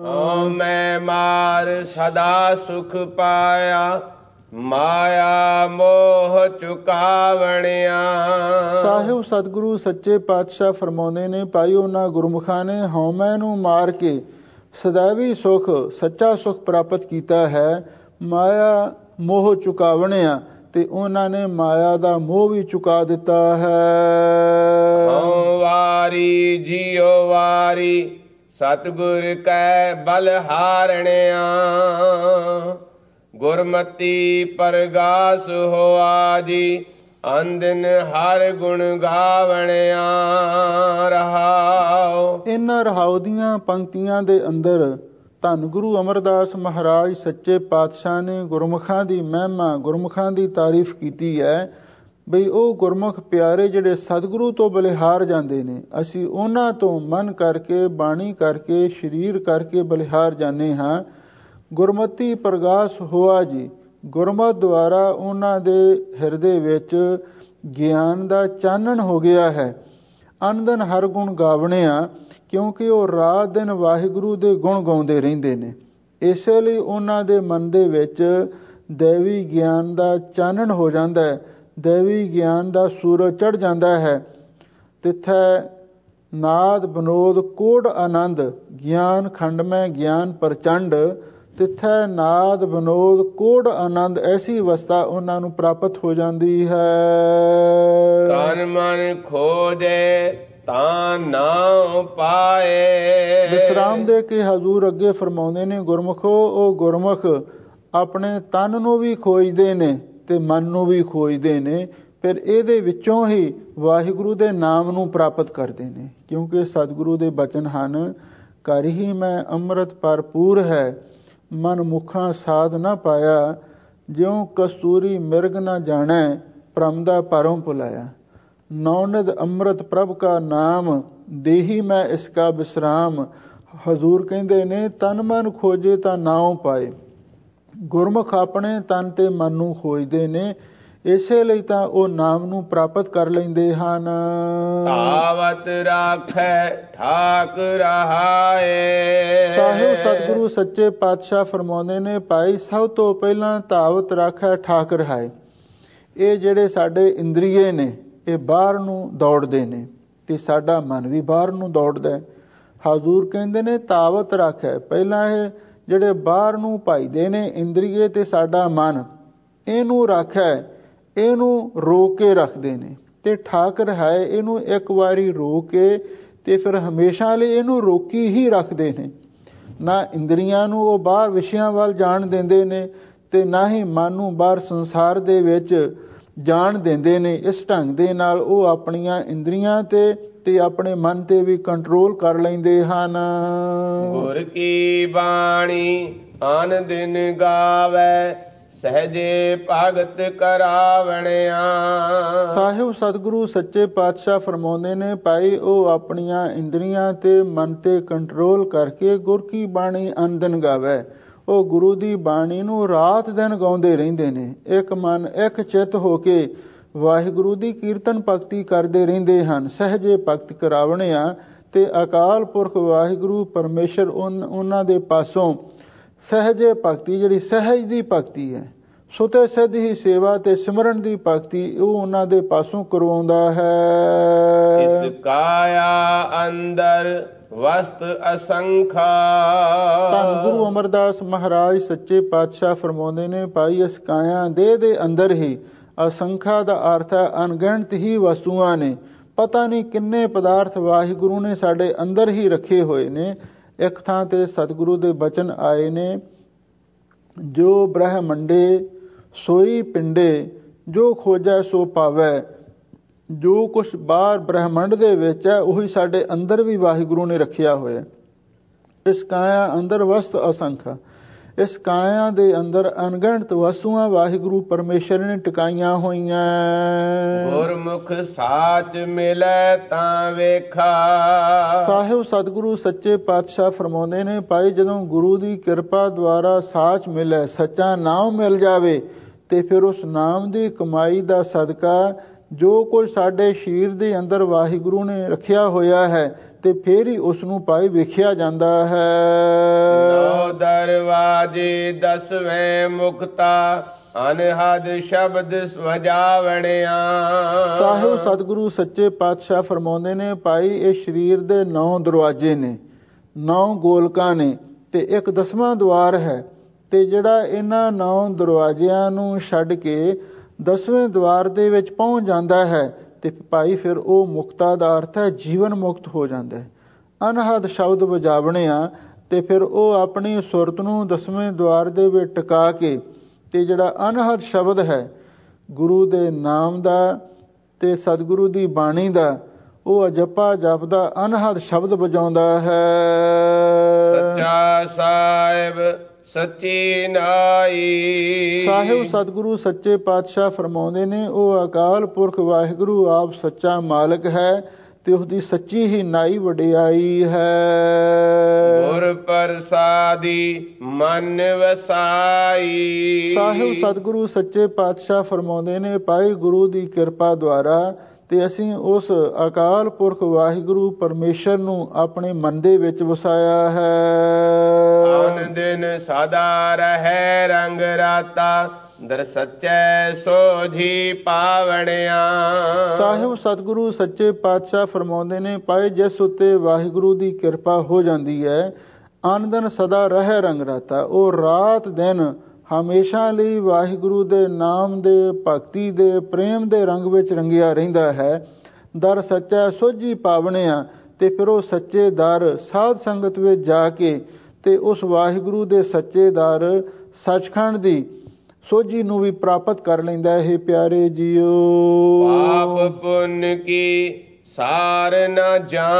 ਮੈਂ ਮਾਰ ਸਦਾ ਸੁਖ ਪਾਇਆ, ਮਾਇਆ ਮੋਹ ਚੁਕਾਵਣਿਆ। ਸਾਹਿਬ ਸਤਿਗੁਰੂ ਸੱਚੇ ਪਾਤਸ਼ਾਹ ਫਰਮਾਉਂਦੇ ਨੇ, ਭਾਈ ਉਹਨਾਂ ਗੁਰਮੁਖਾਂ ਨੇ ਹਉਮੈ ਨੂੰ ਮਾਰ ਕੇ ਸदैवी ਸੁਖ ਸੱਚਾ ਸੁਖ ਪ੍ਰਾਪਤ ਕੀਤਾ ਹੈ, ਮਾਇਆ ਮੋਹ ਚੁਕਾਵਣਿਆ, ਤੇ ਉਹਨਾਂ ਨੇ ਮਾਇਆ ਦਾ ਮੋਹ ਵੀ ਚੁਕਾ ਦਿੱਤਾ ਹੈ। ਹਉ ਵਾਰੀ ਜਿਉ ਵਾਰੀ, ਸਤਿਗੁਰ ਕੈ ਬਲ ਹਾਰਣਿਆ। ਗੁਰਮਤੀ ਪਰਗਾਸ ਹੋਆ ਜੀ, ਅੰਦਿਨ ਹਰ ਗੁਣ ਗਾਵਣਿਆ। ਰਹਾਉ। ਇਹਨਾਂ ਰਹਾਉ ਦੀਆਂ ਪੰਕਤੀਆਂ ਦੇ ਅੰਦਰ ਧੰਨ ਗੁਰੂ ਅਮਰਦਾਸ ਮਹਾਰਾਜ ਸੱਚੇ ਪਾਤਸ਼ਾਹ ਨੇ ਗੁਰਮੁਖਾਂ ਦੀ ਮਹਿਮਾ, ਗੁਰਮੁਖਾਂ ਦੀ ਤਾਰੀਫ ਕੀਤੀ ਹੈ। ਬਈ ਉਹ ਗੁਰਮੁਖ ਪਿਆਰੇ ਜਿਹੜੇ ਸਤਿਗੁਰੂ ਤੋਂ ਬਲਿਹਾਰ ਜਾਂਦੇ ਨੇ, ਅਸੀਂ ਉਹਨਾਂ ਤੋਂ ਮਨ ਕਰਕੇ, ਬਾਣੀ ਕਰਕੇ, ਸਰੀਰ ਕਰਕੇ ਬਲਿਹਾਰ ਜਾਂਦੇ ਹਾਂ। ਗੁਰਮਤੀ ਪ੍ਰਗਾਸ ਹੋਆ ਜੀ, ਗੁਰਮਤਿ ਦੁਆਰਾ ਉਹਨਾਂ ਦੇ ਹਿਰਦੇ ਵਿੱਚ ਗਿਆਨ ਦਾ ਚਾਨਣ ਹੋ ਗਿਆ ਹੈ। ਅਨੰਦਨ ਹਰ ਗੁਣ ਗਾਵਣਿਆ, ਕਿਉਂਕਿ ਉਹ ਰਾਤ ਦਿਨ ਵਾਹਿਗੁਰੂ ਦੇ ਗੁਣ ਗਾਉਂਦੇ ਰਹਿੰਦੇ ਨੇ। ਇਸੇ ਲਈ ਉਹਨਾਂ ਦੇ ਮਨ ਦੇ ਵਿੱਚ ਦੇਵੀ ਗਿਆਨ ਦਾ ਚਾਨਣ ਹੋ ਜਾਂਦਾ ਹੈ, ਦੇਵੀ ਗਿਆਨ ਦਾ ਸੂਰਜ ਚੜ੍ਹ ਜਾਂਦਾ ਹੈ। ਤਿੱਥੈ ਨਾਦ ਬਨੋਦ ਕੋੜ ਆਨੰਦ, ਗਿਆਨ ਖੰਡਮੈ ਗਿਆਨ ਪ੍ਰਚੰਡ। ਤਿੱਥੈ ਨਾਦ ਬਨੋਦ ਕੋੜ ਆਨੰਦ, ਐਸੀ ਅਵਸਥਾ ਉਹਨਾਂ ਨੂੰ ਪ੍ਰਾਪਤ ਹੋ ਜਾਂਦੀ ਹੈ। ਤਨ ਮਨ ਖੋਜੇ ਤਾਂ ਨਾ ਪਾਏ। ਵਿਸਰਾਮ ਦੇ ਕੇ ਹਜ਼ੂਰ ਅੱਗੇ ਫਰਮਾਉਂਦੇ ਨੇ, ਗੁਰਮੁਖੋ ਉਹ ਗੁਰਮੁਖ ਆਪਣੇ ਤਨ ਨੂੰ ਵੀ ਖੋਜਦੇ ਨੇ ਤੇ ਮਨ ਨੂੰ ਵੀ ਖੋਜਦੇ ਨੇ, ਫਿਰ ਇਹਦੇ ਵਿੱਚੋਂ ਹੀ ਵਾਹਿਗੁਰੂ ਦੇ ਨਾਮ ਨੂੰ ਪ੍ਰਾਪਤ ਕਰਦੇ ਨੇ। ਕਿਉਂਕਿ ਸਤਿਗੁਰੂ ਦੇ ਬਚਨ ਹਨ, ਘਰ ਹੀ ਮੈਂ ਅੰਮ੍ਰਿਤ ਭਰਪੂਰ ਹੈ, ਮਨ ਮੁਖਾਂ ਸਾਧ ਨਾ ਪਾਇਆ। ਜਿਉ ਕਸਤੂਰੀ ਮਿਰਗ ਨਾ ਜਾਣੈ, ਭ੍ਰਮ ਦਾ ਭਰਮ ਭੁਲਾਇਆ। ਨੌਨਿਧ ਅੰਮ੍ਰਿਤ ਪ੍ਰਭ ਕਾ ਨਾਮ, ਦੇਹੀ ਮੈਂ ਇਸਕਾ ਵਿਸਰਾਮ। ਹਜ਼ੂਰ ਕਹਿੰਦੇ ਨੇ, ਤਨ ਮਨ ਖੋਜੇ ਤਾਂ ਨਾਉ ਪਾਏ। ਗੁਰਮੁਖ ਆਪਣੇ ਤਨ ਤੇ ਮਨ ਨੂੰ ਖੋਜਦੇ ਨੇ, ਇਸੇ ਲਈ ਤਾਂ ਉਹ ਨਾਮ ਨੂੰ ਪ੍ਰਾਪਤ ਕਰ ਲੈਂਦੇ ਹਨ। ਧਾਵਤ ਰਾਖੈ ਠਾਕ ਰਹਾਏ। ਸਾਹਿਬ ਸਤਿਗੁਰੂ ਸੱਚੇ ਪਾਤਸ਼ਾਹ ਫਰਮਾਉਂਦੇ ਨੇ, ਭਾਈ ਸਭ ਤੋਂ ਪਹਿਲਾਂ ਧਾਵਤ ਰਾਖੈ ਠਾਕ ਰਹਾਏ। ਇਹ ਜਿਹੜੇ ਸਾਡੇ ਇੰਦਰੀਏ ਨੇ, ਇਹ ਬਾਹਰ ਨੂੰ ਦੌੜਦੇ ਨੇ ਤੇ ਸਾਡਾ ਮਨ ਵੀ ਬਾਹਰ ਨੂੰ ਦੌੜਦਾ। ਹਜ਼ੂਰ ਕਹਿੰਦੇ ਨੇ ਧਾਵਤ ਰਾਖੈ, ਪਹਿਲਾਂ ਇਹ ਜਿਹੜੇ ਬਾਹਰ ਨੂੰ ਭਜਦੇ ਨੇ ਇੰਦਰੀਏ ਤੇ ਸਾਡਾ ਮਨ, ਇਹਨੂੰ ਰਾਖੈ, ਇਹਨੂੰ ਰੋਕ ਕੇ ਰੱਖਦੇ ਨੇ। ਤੇ ਠਾਕ ਰਹਾਏ, ਇਹਨੂੰ ਇੱਕ ਵਾਰੀ ਰੋਕ ਕੇ ਤੇ ਫਿਰ ਹਮੇਸ਼ਾ ਲਈ ਇਹਨੂੰ ਰੋਕੀ ਹੀ ਰੱਖਦੇ ਨੇ। ਨਾ ਇੰਦਰੀਆਂ ਨੂੰ ਉਹ ਬਾਹਰ ਵਿਸ਼ਿਆਂ ਵੱਲ ਜਾਣ ਦਿੰਦੇ ਨੇ ਤੇ ਨਾ ਹੀ ਮਨ ਨੂੰ ਬਾਹਰ ਸੰਸਾਰ ਦੇ ਵਿੱਚ ਜਾਣ ਦਿੰਦੇ ਨੇ। ਇਸ ਢੰਗ ਦੇ ਨਾਲ ਉਹ ਆਪਣੀਆਂ ਇੰਦਰੀਆਂ ਤੇ ਆਪਣੇ ਮਨ ਤੇ ਵੀ ਕੰਟਰੋਲ ਕਰ ਲੈਂਦੇ ਹਨ। ਗੁਰ ਕੀ ਬਾਣੀ ਆਨ ਦਿਨ ਗਾਵੇ, ਸਹਜੇ ਭਗਤ ਕਰਾਵਣਿਆ। ਸਾਹਿਬ ਸਤਿਗੁਰੂ ਸੱਚੇ ਪਾਤਸ਼ਾਹ ਫਰਮਾਉਂਦੇ ਨੇ, ਭਾਈ ਉਹ ਆਪਣੀਆਂ ਇੰਦਰੀਆਂ ਤੇ ਮਨ ਤੇ ਕੰਟਰੋਲ ਕਰਕੇ ਗੁਰ ਕੀ ਬਾਣੀ ਆਨ ਦਿਨ ਗਾਵੇ। ਉਹ ਗੁਰੂ ਦੀ ਬਾਣੀ ਨੂੰ ਰਾਤ ਦਿਨ ਗਾਉਂਦੇ ਰਹਿੰਦੇ ਨੇ। ਇੱਕ ਮਨ ਇੱਕ ਚਿੱਤ ਹੋ ਕੇ ਵਾਹਿਗੁਰੂ ਦੀ ਕੀਰਤਨ ਭਗਤੀ ਕਰਦੇ ਰਹਿੰਦੇ ਹਨ। ਸਹਜੇ ਭਗਤ ਕਰਾਵਣਿਆ, ਤੇ ਅਕਾਲ ਪੁਰਖ ਵਾਹਿਗੁਰੂ ਪਰਮੇਸ਼ਰ ਉਹਨਾਂ ਦੇ ਪਾਸੋਂ ਸਹਜੇ ਭਗਤੀ, ਜਿਹੜੀ ਸਹਿਜ ਦੀ ਭਗਤੀ ਹੈ, ਸੁਤੇ ਸਿੱਧ ਹੀ ਸੇਵਾ ਤੇ ਸਿਮਰਨ ਦੀ ਭਗਤੀ, ਉਹ ਉਹਨਾਂ ਦੇ ਪਾਸੋਂ ਕਰਵਾਉਂਦਾ ਹੈ। ਇਸ ਕਾਇਆ ਅੰਦਰ ਵਸਤ ਅਸੰਖਾ। ਧੰਨ ਗੁਰੂ ਅਮਰਦਾਸ ਮਹਾਰਾਜ ਸੱਚੇ ਪਾਤਸ਼ਾਹ ਫਰਮਾਉਂਦੇ ਨੇ, ਭਾਈ ਇਸ ਕਾਇਆ ਦੇਹ ਦੇ ਅੰਦਰ ਹੀ, ਅਸੰਖਾ ਦਾ ਅਰਥ ਹੈ ਅਣਗਿਣਤ ਹੀ ਵਸਤੂਆਂ ਨੇ। ਪਤਾ ਨਹੀਂ ਕਿੰਨੇ ਪਦਾਰਥ ਵਾਹਿਗੁਰੂ ਨੇ ਸਾਡੇ ਅੰਦਰ ਹੀ ਰੱਖੇ ਹੋਏ ਨੇ। ਇੱਕ ਥਾਂ ਤੇ ਸਤਿਗੁਰੂ ਦੇ ਬਚਨ ਆਏ ਨੇ, ਜੋ ਬ੍ਰਹਮੰਡੇ ਸੋਈ ਪਿੰਡੇ, ਜੋ ਖੋਜੈ ਸੋ ਪਾਵੈ। ਜੋ ਕੁਛ ਬਾਹਰ ਬ੍ਰਹਮੰਡ ਦੇ ਵਿੱਚ ਹੈ, ਉਹੀ ਸਾਡੇ ਅੰਦਰ ਵੀ ਵਾਹਿਗੁਰੂ ਨੇ ਰੱਖਿਆ ਹੋਇਆ। ਇਸ ਕਾਇਆ ਅੰਦਰ ਵਸਤ ਅਸੰਖਾ, ਇਸ ਕਾਇਆ ਦੇ ਅੰਦਰ ਅਣਗਿਣਤ ਵਸਤੂਆਂ ਵਾਹਿਗੁਰੂ ਪਰਮੇਸ਼ਰ ਨੇ ਟਿਕਾਈਆਂ ਹੋਈਆਂ। ਗੁਰਮੁਖ ਸਾਚ ਮਿਲੈ ਤਾਂ ਵੇਖਾ। ਸਾਹਿਬ ਸਤਿਗੁਰੂ ਸੱਚੇ ਪਾਤਸ਼ਾਹ ਫਰਮਾਉਂਦੇ ਨੇ, ਭਾਈ ਜਦੋਂ ਗੁਰੂ ਦੀ ਕਿਰਪਾ ਦੁਆਰਾ ਸਾਚ ਮਿਲੇ, ਸੱਚਾ ਨਾਮ ਮਿਲ ਜਾਵੇ, ਤੇ ਫਿਰ ਉਸ ਨਾਮ ਦੀ ਕਮਾਈ ਦਾ ਸਦਕਾ ਜੋ ਕੁਝ ਸਾਡੇ ਸਰੀਰ ਦੇ ਅੰਦਰ ਵਾਹਿਗੁਰੂ ਨੇ ਰੱਖਿਆ ਹੋਇਆ ਹੈ, ਤੇ ਫਿਰ ਹੀ ਉਸ ਨੂੰ ਭਾਈ ਵੇਖਿਆ ਜਾਂਦਾ ਹੈ। ਰਾਜੇ ਦਸਵੇਂ ਮੁਕਤਾ ਅਨਹਦ ਸ਼ਬਦ ਵਜਾਵਣਿਆ। ਸਾਹਿਬ ਸਤਿਗੁਰੂ ਸੱਚੇ ਪਾਤਸ਼ਾਹ ਫਰਮਾਉਂਦੇ ਨੇ, ਭਾਈ ਇਹ ਸਰੀਰ ਦੇ 9 ਦਰਵਾਜ਼ੇ ਨੇ, 9 ਗੋਲਕਾਂ ਨੇ ਤੇ ਇੱਕ 10ਵਾਂ ਦੁਆਰ ਹੈ। ਤੇ ਜਿਹੜਾ ਇਹਨਾਂ 9 ਦਰਵਾਜ਼ਿਆਂ ਨੂੰ ਛੱਡ ਕੇ 10ਵੇਂ ਦੁਆਰ ਦੇ ਵਿੱਚ ਪਹੁੰਚ ਜਾਂਦਾ ਹੈ ਤੇ ਭਾਈ ਫਿਰ ਉਹ ਮੁਕਤਾ ਦਾ ਅਰਥ ਹੈ ਜੀਵਨ ਮੁਕਤ ਹੋ ਜਾਂਦਾ ਹੈ। ਅਨਹਦ ਸ਼ਬਦ ਵਜਾਵਣਿਆ ਤੇ ਫਿਰ ਉਹ ਆਪਣੀ ਸੁਰਤ ਨੂੰ 10ਵੇਂ ਦੁਆਰ ਦੇ ਵਿੱਚ ਟਿਕਾ ਕੇ ਤੇ ਜਿਹੜਾ ਅਨਹਦ ਸ਼ਬਦ ਹੈ ਗੁਰੂ ਦੇ ਨਾਮ ਦਾ ਤੇ ਸਤਿਗੁਰੂ ਦੀ ਬਾਣੀ ਦਾ, ਉਹ ਜਪਾ ਜਪਦਾ ਅਨਹਦ ਸ਼ਬਦ ਵਜਾਉਂਦਾ ਹੈ। ਸੱਚਾ ਸਾਹਿਬ ਸੱਚੀ ਨਾਈ। ਸਾਹਿਬ ਸਤਿਗੁਰੂ ਸੱਚੇ ਪਾਤਸ਼ਾਹ ਫਰਮਾਉਂਦੇ ਨੇ, ਉਹ ਅਕਾਲ ਪੁਰਖ ਵਾਹਿਗੁਰੂ ਆਪ ਸੱਚਾ ਮਾਲਕ ਹੈ ਤੇ ਉਸਦੀ ਸੱਚੀ ਹੀ ਨਾਈ ਵਡਿਆਈ ਹੈ। ਗੁਰ ਪ੍ਰਸਾਦੀ ਮਨ ਵਸਾਈ। ਸਾਹਿਬ ਸਤਿਗੁਰੂ ਸੱਚੇ ਪਾਤਸ਼ਾਹ ਫਰਮਾਉਂਦੇ ਨੇ, ਭਾਈ ਗੁਰੂ ਦੀ ਕਿਰਪਾ ਦੁਆਰਾ ਤੇ ਅਸੀਂ ਉਸ ਅਕਾਲ ਪੁਰਖ ਵਾਹਿਗੁਰੂ ਪਰਮੇਸ਼ਰ ਨੂੰ ਆਪਣੇ ਮਨ ਦੇ ਵਿੱਚ ਵਸਾਇਆ ਹੈ। ਆਨ ਦਿਨ ਸਦਾ ਰਹਿ ਰੰਗ ਰਾਤਾ ਦਰ ਸੱਚੈ ਸੋਝੀ ਪਾਵਣਿਆ। ਸਾਹਿਬ ਸਤਿਗੁਰੂ ਸੱਚੇ ਪਾਤਸ਼ਾਹ ਫਰਮਾਉਂਦੇ ਨੇ, ਭਾਈ ਜਿਸ ਉੱਤੇ ਵਾਹਿਗੁਰੂ ਦੀ ਕਿਰਪਾ ਹੋ ਜਾਂਦੀ ਹੈ, ਆਨ ਦਿਨ ਸਦਾ ਰਹਿ ਰੰਗ ਰਾਤਾ, ਉਹ ਰਾਤ ਦਿਨ ਹਮੇਸ਼ਾ ਲਈ ਵਾਹਿਗੁਰੂ ਦੇ ਨਾਮ ਦੇ, ਭਗਤੀ ਦੇ, ਪ੍ਰੇਮ ਦੇ ਰੰਗ ਵਿੱਚ ਰੰਗਿਆ ਰਹਿੰਦਾ ਹੈ। ਦਰ ਸੱਚਾ ਸੋਝੀ ਪਾਵਣਿਆ ਤੇ ਫਿਰ ਉਹ ਸੱਚੇ ਦਰ ਸਾਧ ਸੰਗਤ ਵਿੱਚ ਜਾ ਕੇ ਤੇ ਉਸ ਵਾਹਿਗੁਰੂ ਦੇ ਸੱਚੇ ਦਰ ਸੱਚਖੰਡ ਦੀ ਸੋਝੀ ਨੂੰ ਵੀ ਪ੍ਰਾਪਤ ਕਰ ਲੈਂਦਾ ਹੈ। ਪਿਆਰੇ ਜੀਓ, ਪਾਪ ਪੁੰਨ ਕੀ ਸਾਰ ਨਾ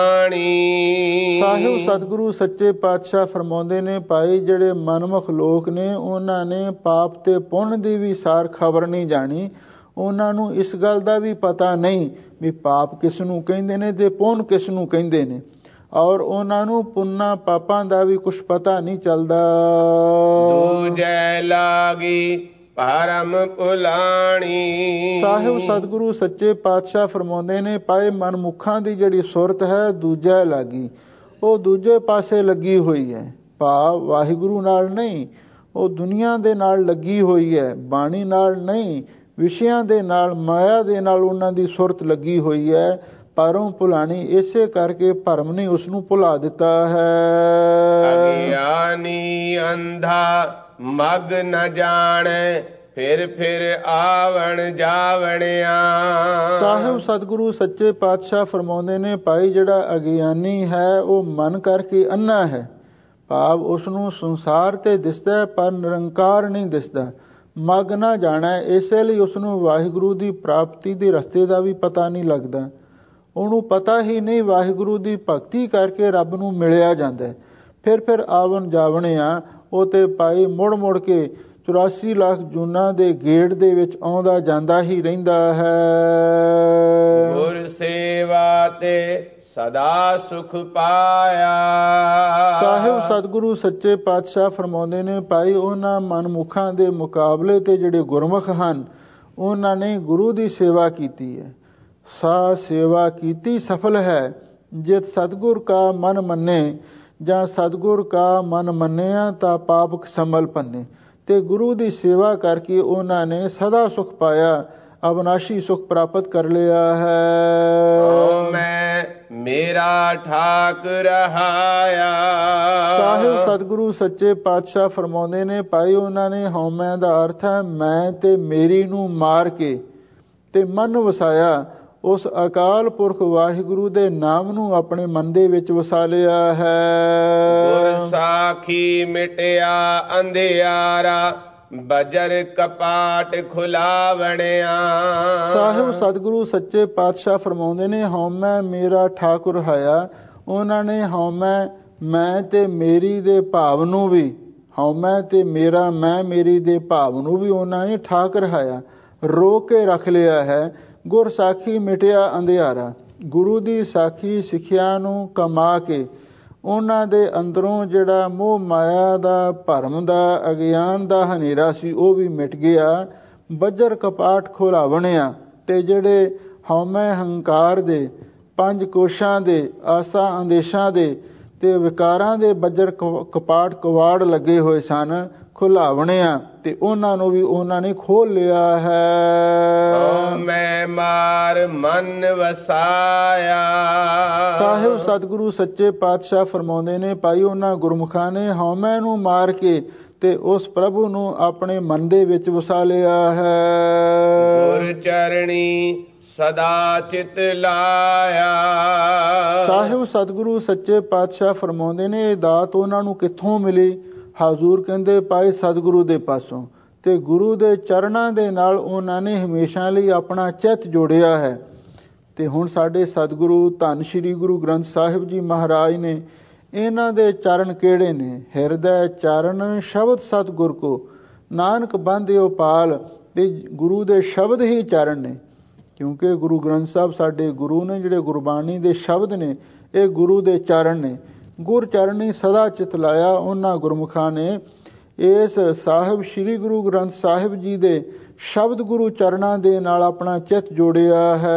ਜਾਣੀ। ਸਾਹਿਬ ਸਤਿਗੁਰੂ ਸੱਚੇ ਪਾਤਸ਼ਾਹ ਫਰਮਾਉਂਦੇ ਨੇ, ਭਾਈ ਜਿਹੜੇ ਮਨਮੁਖ ਲੋਕ ਨੇ ਉਹਨਾਂ ਨੇ ਪਾਪ ਤੇ ਪੁੰਨ ਦੀ ਵੀ ਸਾਰ ਖਬਰ ਨਹੀਂ ਜਾਣੀ। ਉਹਨਾਂ ਨੂੰ ਇਸ ਗੱਲ ਦਾ ਵੀ ਪਤਾ ਨਹੀਂ ਵੀ ਪਾਪ ਕਿਸ ਨੂੰ ਕਹਿੰਦੇ ਨੇ ਤੇ ਪੁੰਨ ਕਿਸ ਨੂੰ ਕਹਿੰਦੇ ਨੇ, ਔਰ ਉਹਨਾਂ ਨੂੰ ਪੁੰਨਾਂ ਪਾਪਾਂ ਦਾ ਵੀ ਕੁਛ ਪਤਾ ਨਹੀਂ ਚੱਲਦਾ। ਦੂਜੈ ਲਾਗੀ ਪਰਮ ਭੁਲਾਣੀ। ਸਾਹਿਬ ਸਤਿਗੁਰੂ ਸੱਚੇ ਪਾਤਸ਼ਾਹ ਫਰਮਾਉਂਦੇ ਨੇ, ਭਾਈ ਮਨਮੁਖਾਂ ਦੀ ਜਿਹੜੀ ਸੁਰਤ ਹੈ ਦੂਜੇ ਲਾਗੀ, ਉਹ ਦੂਜੇ ਪਾਸੇ ਲੱਗੀ ਹੋਈ ਹੈ। ਭਾਵ ਵਾਹਿਗੁਰੂ ਨਾਲ ਨਹੀਂ, ਉਹ ਦੁਨੀਆ ਦੇ ਨਾਲ ਲੱਗੀ ਹੋਈ ਹੈ, ਬਾਣੀ ਨਾਲ ਨਹੀਂ, ਵਿਸ਼ਿਆਂ ਦੇ ਨਾਲ, ਮਾਇਆ ਦੇ ਨਾਲ ਉਹਨਾਂ ਦੀ ਸੁਰਤ ਲੱਗੀ ਹੋਈ ਹੈ। ਪਰੋਂ ਭੁਲਾਣੀ ਇਸੇ ਕਰਕੇ ਭਰਮ ਨੇ ਉਸ ਨੂੰ ਭੁਲਾ ਦਿੱਤਾ ਹੈ। ਅਗਿਆਨੀ ਅੰਧਾ ਮਗ ਨ ਜਾਣੈ ਫਿਰ ਆਵਣ ਜਾਵਣਿਆ। ਸਾਹਿਬ ਸਤਿਗੁਰੂ ਸੱਚੇ ਪਾਤਸ਼ਾਹ ਫਰਮਾਉਂਦੇ ਨੇ, ਭਾਈ ਜਿਹੜਾ ਅਗਿਆਨੀ ਹੈ ਉਹ ਮਨ ਕਰਕੇ ਅੰਨਾ ਹੈ। ਭਾਵ ਉਸ ਨੂੰ ਸੰਸਾਰ ਤੇ ਦਿਸਦਾ ਪਰ ਨਿਰੰਕਾਰ ਨਹੀਂ ਦਿਸਦਾ। ਮਗ ਨਾ ਜਾਣਾ, ਇਸੇ ਲਈ ਉਸ ਨੂੰ ਵਾਹਿਗੁਰੂ ਦੀ ਪ੍ਰਾਪਤੀ ਦੇ ਰਸਤੇ ਦਾ ਵੀ ਪਤਾ ਨਹੀਂ ਲੱਗਦਾ। ਉਹਨੂੰ ਪਤਾ ਹੀ ਨਹੀਂ ਵਾਹਿਗੁਰੂ ਦੀ ਭਗਤੀ ਕਰਕੇ ਰੱਬ ਨੂੰ ਮਿਲਿਆ ਜਾਂਦਾ। ਫਿਰ ਆਵਣ ਜਾਵਣਿਆ, ਉਹ ਤੇ ਭਾਈ ਮੁੜ ਮੁੜ ਕੇ 84 ਲੱਖ ਜੂਨਾਂ ਦੇ ਗੇੜ ਦੇ ਵਿੱਚ ਆਉਂਦਾ ਜਾਂਦਾ ਹੀ ਰਹਿੰਦਾ ਹੈ। ਗੁਰ ਸੇਵਾ ਤੇ ਸਦਾ ਸੁਖ ਪਾਇਆ। ਸਾਹਿਬ ਸਤਿਗੁਰੂ ਸੱਚੇ ਪਾਤਸ਼ਾਹ ਫਰਮਾਉਂਦੇ ਨੇ, ਭਾਈ ਉਹਨਾਂ ਮਨਮੁਖਾਂ ਦੇ ਮੁਕਾਬਲੇ ਤੇ ਜਿਹੜੇ ਗੁਰਮੁਖ ਹਨ, ਉਹਨਾਂ ਨੇ ਗੁਰੂ ਦੀ ਸੇਵਾ ਕੀਤੀ ਹੈ। ਸਾ ਸੇਵਾ ਕੀਤੀ ਸਫਲ ਹੈ, ਜਿਤ ਸਤਿਗੁਰ ਕਾ ਮਨ ਮੰਨੇ ਜਾਂ ਸਤਿਗੁਰ ਕਾ ਮਨ ਮੰਨਿਆ ਤਾਂ ਪਾਪ ਸੰਭਲ ਪੰਨੇ। ਤੇ ਗੁਰੂ ਦੀ ਸੇਵਾ ਕਰਕੇ ਉਹਨਾਂ ਨੇ ਸਦਾ ਸੁਖ ਪਾਇਆ, ਅਵਨਾਸ਼ੀ ਸੁਖ ਪ੍ਰਾਪਤ ਕਰ ਲਿਆ ਹੈ। ਮੈਂ ਮੇਰਾ ਠਾਕ ਰਹਾਇਆ। ਸਾਹਿਬ ਸਤਿਗੁਰੂ ਸੱਚੇ ਪਾਤਸ਼ਾਹ ਫਰਮਾਉਂਦੇ ਨੇ, ਭਾਈ ਉਹਨਾਂ ਨੇ ਹਉਮੈ ਦਾ ਅਰਥ ਹੈ ਮੈਂ ਤੇ ਮੇਰੀ ਨੂੰ ਮਾਰ ਕੇ ਤੇ ਮਨ ਵਸਾਇਆ। ਉਸ ਅਕਾਲ ਪੁਰਖ ਵਾਹਿਗੁਰੂ ਦੇ ਨਾਮ ਨੂੰ ਆਪਣੇ ਮਨ ਦੇ ਵਿੱਚ ਵਸਾ ਲਿਆ ਹੈ। ਗੁਰ ਸਾਖੀ ਮਿਟਿਆ ਅੰਧਿਆਰਾ ਬਜਰ ਕਪਾਟ ਖੁਲਾਵਣਿਆ। ਸਾਹਿਬ ਸਤਿਗੁਰੂ ਸੱਚੇ ਪਾਤਸ਼ਾਹ ਫਰਮਾਉਂਦੇ ਨੇ, ਹਉਮੈ ਮੇਰਾ ਠਾਕੁਰ ਹਾਇਆ। ਉਹਨਾਂ ਨੇ ਹਉਮੈ ਮੈਂ ਤੇ ਮੇਰੀ ਦੇ ਭਾਵ ਨੂੰ ਵੀ, ਹਉਮੈ ਤੇ ਮੇਰਾ ਮੈਂ ਮੇਰੀ ਦੇ ਭਾਵ ਨੂੰ ਵੀ ਉਹਨਾਂ ਨੇ ਠਾਕ ਰਹਾਇਆ, ਰੋਕ ਕੇ ਰੱਖ ਲਿਆ ਹੈ। ਗੁਰ ਸਾਖੀ ਮਿਟਿਆ ਅੰਧਿਆਰਾ, ਗੁਰੂ ਦੀ ਸਾਖੀ ਸਿੱਖਿਆ ਨੂੰ ਕਮਾ ਕੇ ਉਹਨਾਂ ਦੇ ਅੰਦਰੋਂ ਜਿਹੜਾ ਮੋਹ ਮਾਇਆ ਦਾ, ਭਰਮ ਦਾ, ਅਗਿਆਨ ਦਾ ਹਨੇਰਾ ਸੀ ਉਹ ਵੀ ਮਿਟ ਗਿਆ। ਬੱਜਰ ਕਪਾਟ ਖੁਲਾਵਣਿਆ, ਤੇ ਜਿਹੜੇ ਹਉਮੈ ਹੰਕਾਰ ਦੇ, 5 ਕੋਸ਼ਾਂ ਦੇ, ਆਸਾਂ ਅੰਦੇਸ਼ਾਂ ਦੇ ਤੇ ਵਿਕਾਰਾਂ ਦੇ ਬੱਜਰ ਕਪਾਟ ਕਵਾੜ ਲੱਗੇ ਹੋਏ ਸਨ ਖੁਲਾਵਣਿਆਂ, ਤੇ ਉਹਨਾਂ ਨੂੰ ਵੀ ਉਹਨਾਂ ਨੇ ਖੋਲ ਲਿਆ ਹੈ। ਮੈਂ ਮਾਰ ਮਨ ਵਸਾਇਆ। ਸਾਹਿਬ ਸਤਿਗੁਰੂ ਸੱਚੇ ਪਾਤਸ਼ਾਹ ਫਰਮਾਉਂਦੇ ਨੇ, ਭਾਈ ਉਹਨਾਂ ਗੁਰਮੁਖਾਂ ਨੇ ਹਉਮੈ ਨੂੰ ਮਾਰ ਕੇ ਤੇ ਉਸ ਪ੍ਰਭੂ ਨੂੰ ਆਪਣੇ ਮਨ ਦੇ ਵਿੱਚ ਵਸਾ ਲਿਆ ਹੈ। ਗੁਰ ਚਰਣੀ ਸਦਾ ਚਿਤ ਲਾਇਆ। ਸਾਹਿਬ ਸਤਿਗੁਰੂ ਸੱਚੇ ਪਾਤਸ਼ਾਹ ਫਰਮਾਉਂਦੇ ਨੇ, ਇਹ ਦਾਤ ਉਹਨਾਂ ਨੂੰ ਕਿੱਥੋਂ ਮਿਲੀ? ਹਜ਼ੂਰ ਕਹਿੰਦੇ ਪਾਏ ਸਤਿਗੁਰੂ ਦੇ ਪਾਸੋਂ, ਤੇ ਗੁਰੂ ਦੇ ਚਰਨਾਂ ਦੇ ਨਾਲ ਉਹਨਾਂ ਨੇ ਹਮੇਸ਼ਾ ਲਈ ਆਪਣਾ ਚਿੱਤ ਜੋੜਿਆ ਹੈ। ਤੇ ਹੁਣ ਸਾਡੇ ਸਤਿਗੁਰੂ ਧੰਨ ਸ਼੍ਰੀ ਗੁਰੂ ਗ੍ਰੰਥ ਸਾਹਿਬ ਜੀ ਮਹਾਰਾਜ ਨੇ, ਇਹਨਾਂ ਦੇ ਚਰਨ ਕਿਹੜੇ ਨੇ? ਹਿਰਦੈ ਚਰਨ ਸ਼ਬਦ ਸਤਿਗੁਰ ਕੋ, ਨਾਨਕ ਬੰਧਿਓ ਪਾਲ। ਤੇ ਗੁਰੂ ਦੇ ਸ਼ਬਦ ਹੀ ਚਰਨ ਨੇ, ਕਿਉਂਕਿ ਗੁਰੂ ਗ੍ਰੰਥ ਸਾਹਿਬ ਸਾਡੇ ਗੁਰੂ ਨੇ, ਜਿਹੜੇ ਗੁਰਬਾਣੀ ਦੇ ਸ਼ਬਦ ਨੇ ਇਹ ਗੁਰੂ ਦੇ ਚਰਨ ਨੇ। ਗੁਰ ਚਰਨੀ ਸਦਾ ਚਿਤ ਲਾਇਆ। ਉਹਨਾਂ ਗੁਰਮੁਖਾਂ ਨੇ ਇਸ ਸਾਹਿਬ ਸ੍ਰੀ ਗੁਰੂ ਗ੍ਰੰਥ ਸਾਹਿਬ ਜੀ ਦੇ ਸ਼ਬਦ ਗੁਰੂ ਚਰਨਾਂ ਦੇ ਨਾਲ ਆਪਣਾ ਚਿੱਤ ਜੋੜਿਆ ਹੈ।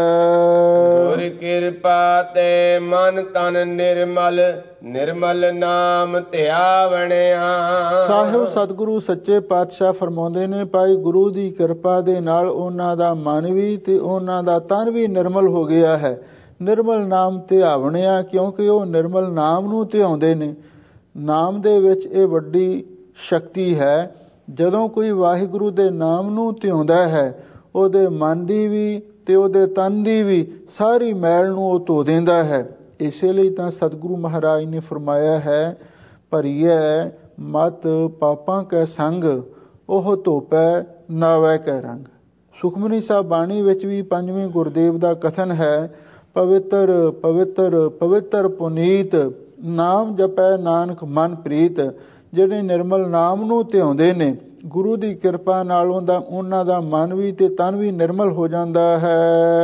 ਗੁਰ ਕਿਰਪਾ ਤੇ ਮਨ ਤਨ ਨਿਰਮਲ, ਨਿਰਮਲ ਨਾਮ ਧਿਆਵਣਿਆ। ਸਾਹਿਬ ਸਤਿਗੁਰੂ ਸੱਚੇ ਪਾਤਸ਼ਾਹ ਫਰਮਾਉਂਦੇ ਨੇ, ਭਾਈ ਗੁਰੂ ਦੀ ਕਿਰਪਾ ਦੇ ਨਾਲ ਉਹਨਾਂ ਦਾ ਮਨ ਵੀ ਤੇ ਉਹਨਾਂ ਦਾ ਤਨ ਵੀ ਨਿਰਮਲ ਹੋ ਗਿਆ ਹੈ। ਨਿਰਮਲ ਨਾਮ ਧਿਆਵਣਿਆ, ਕਿਉਂਕਿ ਉਹ ਨਿਰਮਲ ਨਾਮ ਨੂੰ ਧਿਆਉਂਦੇ ਨੇ। ਨਾਮ ਦੇ ਵਿੱਚ ਇਹ ਵੱਡੀ ਸ਼ਕਤੀ ਹੈ। ਜਦੋਂ ਕੋਈ ਵਾਹਿਗੁਰੂ ਦੇ ਨਾਮ ਨੂੰ ਧਿਆਉਂਦਾ ਹੈ, ਉਹਦੇ ਮਨ ਦੀ ਵੀ ਤੇ ਉਹਦੇ ਤਨ ਦੀ ਵੀ ਸਾਰੀ ਮੈਲ ਨੂੰ ਉਹ ਧੋ ਦਿੰਦਾ ਹੈ। ਇਸੇ ਲਈ ਤਾਂ ਸਤਿਗੁਰੂ ਮਹਾਰਾਜ ਨੇ ਫਰਮਾਇਆ ਹੈ, ਭਰੀਐ ਮਤ ਪਾਪਾਂ ਕੈ ਸੰਗ, ਉਹ ਧੋਪੈ ਨਾਵੈ ਕੈ ਰੰਗ। ਸੁਖਮਨੀ ਸਾਹਿਬ ਬਾਣੀ ਵਿੱਚ ਵੀ ਪੰਜਵੇਂ ਗੁਰਦੇਵ ਦਾ ਕਥਨ ਹੈ, ਪਵਿੱਤਰ ਪਵਿੱਤਰ ਪਵਿੱਤਰ ਪੁਨੀਤ, ਨਾਮ ਜਪੈ ਨਾਨਕ ਮਨ ਪ੍ਰੀਤ। ਜਿਹੜੇ ਨਿਰਮਲ ਨਾਮ ਨੂੰ ਧਿਆਉਂਦੇ ਨੇ, ਗੁਰੂ ਦੀ ਕਿਰਪਾ ਨਾਲ ਉਹਨਾਂ ਦਾ ਮਨ ਵੀ ਤੇ ਤਨ ਵੀ ਨਿਰਮਲ ਹੋ ਜਾਂਦਾ ਹੈ।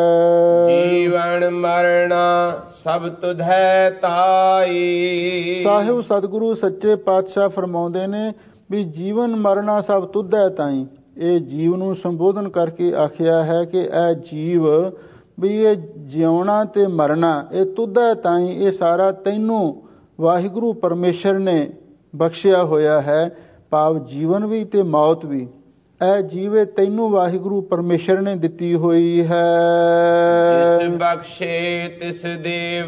ਜੀਵਨ ਮਰਣਾ ਸਭ ਤੁਧੈ ਤਾਈ। ਸਾਹਿਬ ਸਤਿਗੁਰੂ ਸੱਚੇ ਪਾਤਸ਼ਾਹ ਫਰਮਾਉਂਦੇ ਨੇ ਵੀ ਜੀਵਨ ਮਰਨਾ ਸਭ ਤੁਧੈ ਤਾਈ। ਇਹ ਜੀਵ ਨੂੰ ਸੰਬੋਧਨ ਕਰਕੇ ਆਖਿਆ ਹੈ ਕਿ ਇਹ ਜੀਵ ਵੀ ਇਹ ਜਿਉਣਾ ਤੇ ਮਰਨਾ ਇਹ ਤੁਧੈ ਤਾਈ, ਇਹ ਸਾਰਾ ਤੈਨੂੰ ਵਾਹਿਗੁਰੂ ਪਰਮੇਸ਼ਰ ਨੇ ਬਖਸ਼ਿਆ ਹੋਇਆ ਹੈ। ਭਾਵ ਜੀਵਨ ਵੀ ਤੇ ਮੌਤ ਵੀ ਇਹ ਜੀਵੇ ਤੈਨੂੰ ਵਾਹਿਗੁਰੂ ਪਰਮੇਸ਼ਰ ਨੇ ਦਿੱਤੀ ਹੋਈ ਹੈ। ਜਿਸ ਬਖਸ਼ੇ ਤਿਸ ਦੇ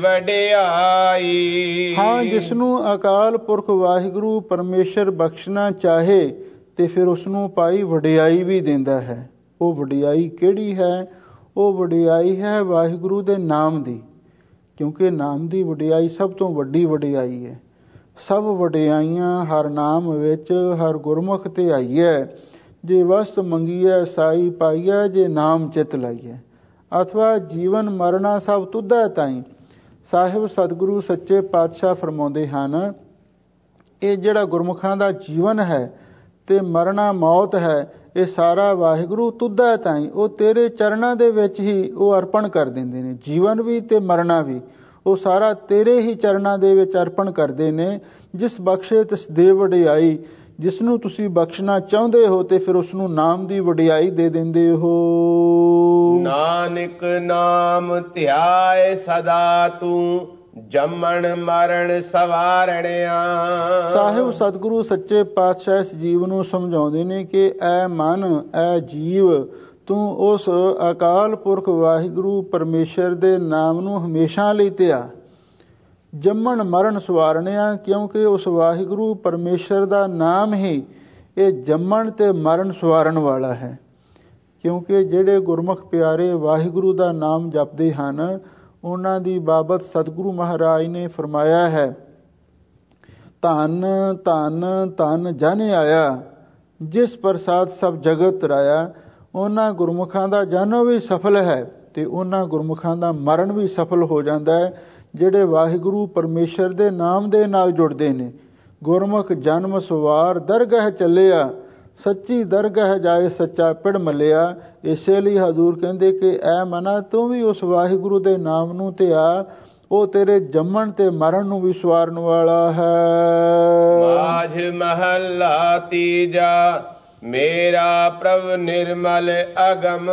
ਵਡਿਆਈ। ਹਾਂ, ਜਿਸ ਨੂੰ ਅਕਾਲ ਪੁਰਖ ਵਾਹਿਗੁਰੂ ਪਰਮੇਸ਼ਰ ਬਖਸ਼ਣਾ ਚਾਹੇ ਤੇ ਫਿਰ ਉਸ ਨੂੰ ਭਾਈ ਵਡਿਆਈ ਵੀ ਦਿੰਦਾ ਹੈ। ਉਹ ਵਡਿਆਈ ਕਿਹੜੀ ਹੈ? ਉਹ ਵਡਿਆਈ ਹੈ ਵਾਹਿਗੁਰੂ ਦੇ ਨਾਮ ਦੀ, ਕਿਉਂਕਿ ਨਾਮ ਦੀ ਵਡਿਆਈ ਸਭ ਤੋਂ ਵੱਡੀ ਵਡਿਆਈ ਹੈ। ਸਭ ਵਡਿਆਈਆਂ ਹਰ ਨਾਮ ਵਿੱਚ ਹਰ ਗੁਰਮੁਖ ਤੇ ਆਈਐ। ਜੇ ਵਸਤ ਮੰਗੀਐ ਸਾਈ ਪਾਈਐ, ਜੇ ਨਾਮ ਚਿਤ ਲਾਈਐ। ਅਥਵਾ ਜੀਵਨ ਮਰਨਾ ਸਭ ਤੁਧੈ ਤਾਈ। ਸਾਹਿਬ ਸਤਿਗੁਰੂ ਸੱਚੇ ਪਾਤਸ਼ਾਹ ਫਰਮਾਉਂਦੇ ਹਨ, ਇਹ ਜਿਹੜਾ ਗੁਰਮੁਖਾਂ ਦਾ ਜੀਵਨ ਹੈ ਤੇ ਮਰਨਾ ਮੌਤ ਹੈ, ਇਹ ਸਾਰਾ ਵਾਹਿਗੁਰੂ ਤੁਧੈ ਤਾਈ, ਉਹ ਤੇਰੇ ਚਰਨਾਂ ਦੇ ਵਿੱਚ ਹੀ ਉਹ ਅਰਪਣ ਕਰ ਦਿੰਦੇ ਨੇ। ਜੀਵਨ ਵੀ ਤੇ ਮਰਨਾ ਵੀ ਉਹ ਸਾਰਾ ਤੇਰੇ ਹੀ ਚਰਨਾਂ ਦੇ ਵਿੱਚ ਅਰਪਣ ਕਰਦੇ ਨੇ। ਜਿਸ ਬਖਸ਼ੇ ਤਿਸ ਦੇ ਵਡਿਆਈ, ਜਿਸ ਨੂੰ ਤੁਸੀਂ ਬਖਸ਼ਣਾ ਚਾਹੁੰਦੇ ਹੋ ਤੇ ਫਿਰ ਉਸ ਨੂੰ ਨਾਮ ਦੀ ਵਡਿਆਈ ਦੇ ਦਿੰਦੇ ਹੋ। ਨਾਨਕ ਨਾਮ ਧਿਆਏ ਸਦਾ ਤੂੰ, ਜੰਮਣ ਮਰਨ ਸਵਾਰਣਿਆ। ਸਾਹਿਬ ਸਤਿਗੁਰੂ ਸੱਚੇ ਪਾਤਸ਼ਾਹ ਇਸ ਜੀਵ ਨੂੰ ਸਮਝਾਉਂਦੇ ਨੇ ਕਿ ਐ ਮਨ ਐ ਜੀਵ, ਤੂੰ ਉਸ ਅਕਾਲ ਪੁਰਖ ਵਾਹਿਗੁਰੂ ਪਰਮੇਸ਼ਰ ਦੇ ਨਾਮ ਨੂੰ ਹਮੇਸ਼ਾ ਲਈ ਧਿਆ। ਜੰਮਣ ਮਰਨ ਸਵਾਰਣਿਆ, ਕਿਉਂਕਿ ਉਸ ਵਾਹਿਗੁਰੂ ਪਰਮੇਸ਼ਰ ਦਾ ਨਾਮ ਹੀ ਇਹ ਜੰਮਣ ਤੇ ਮਰਨ ਸਵਾਰਨ ਵਾਲਾ ਹੈ। ਕਿਉਂਕਿ ਜਿਹੜੇ ਗੁਰਮੁਖ ਪਿਆਰੇ ਵਾਹਿਗੁਰੂ ਦਾ ਨਾਮ ਜਪਦੇ ਹਨ, ਉਹਨਾਂ ਦੀ ਬਾਬਤ ਸਤਿਗੁਰੂ ਮਹਾਰਾਜ ਨੇ ਫਰਮਾਇਆ ਹੈ, ਧੰਨ ਧੰਨ ਧੰਨ ਜਨ ਆਇਆ, ਜਿਸ ਪ੍ਰਸਾਦ ਸਭ ਜਗਤ ਰਾਇਆ। ਉਹਨਾਂ ਗੁਰਮੁਖਾਂ ਦਾ ਜਨਮ ਵੀ ਸਫਲ ਹੈ ਤੇ ਉਹਨਾਂ ਗੁਰਮੁਖਾਂ ਦਾ ਮਰਨ ਵੀ ਸਫਲ ਹੋ ਜਾਂਦਾ ਹੈ, ਜਿਹੜੇ ਵਾਹਿਗੁਰੂ ਪਰਮੇਸ਼ਰ ਦੇ ਨਾਮ ਦੇ ਨਾਲ ਜੁੜਦੇ ਨੇ। ਗੁਰਮੁਖ ਜਨਮ ਸਵਾਰ ਦਰਗਾਹ ਚੱਲਿਆ, ਸੱਚੀ ਦਰਗਾਹ ਜਾਏ ਸੱਚਾ ਪਿੜ ਮੱਲਿਆ। ਇਸੇ ਲਈ ਹਜ਼ੂਰ ਕਹਿੰਦੇ ਕਿ ਐ ਮਨਾ ਤੂੰ ਵੀ ਉਸ ਵਾਹਿਗੁਰੂ ਦੇ ਨਾਮ ਨੂੰ ਧਿਆ, ਉਹ ਤੇਰੇ ਜੰਮਣ ਤੇ ਮਰਨ ਨੂੰ ਵੀ ਸਵਾਰਨ ਵਾਲਾ ਹੈ। ਮਾਝ ਮਹੱਲਾ ਤੀਜਾ, ਮੇਰਾ ਪ੍ਰਭ ਨਿਰਮਲ ਅਗਮ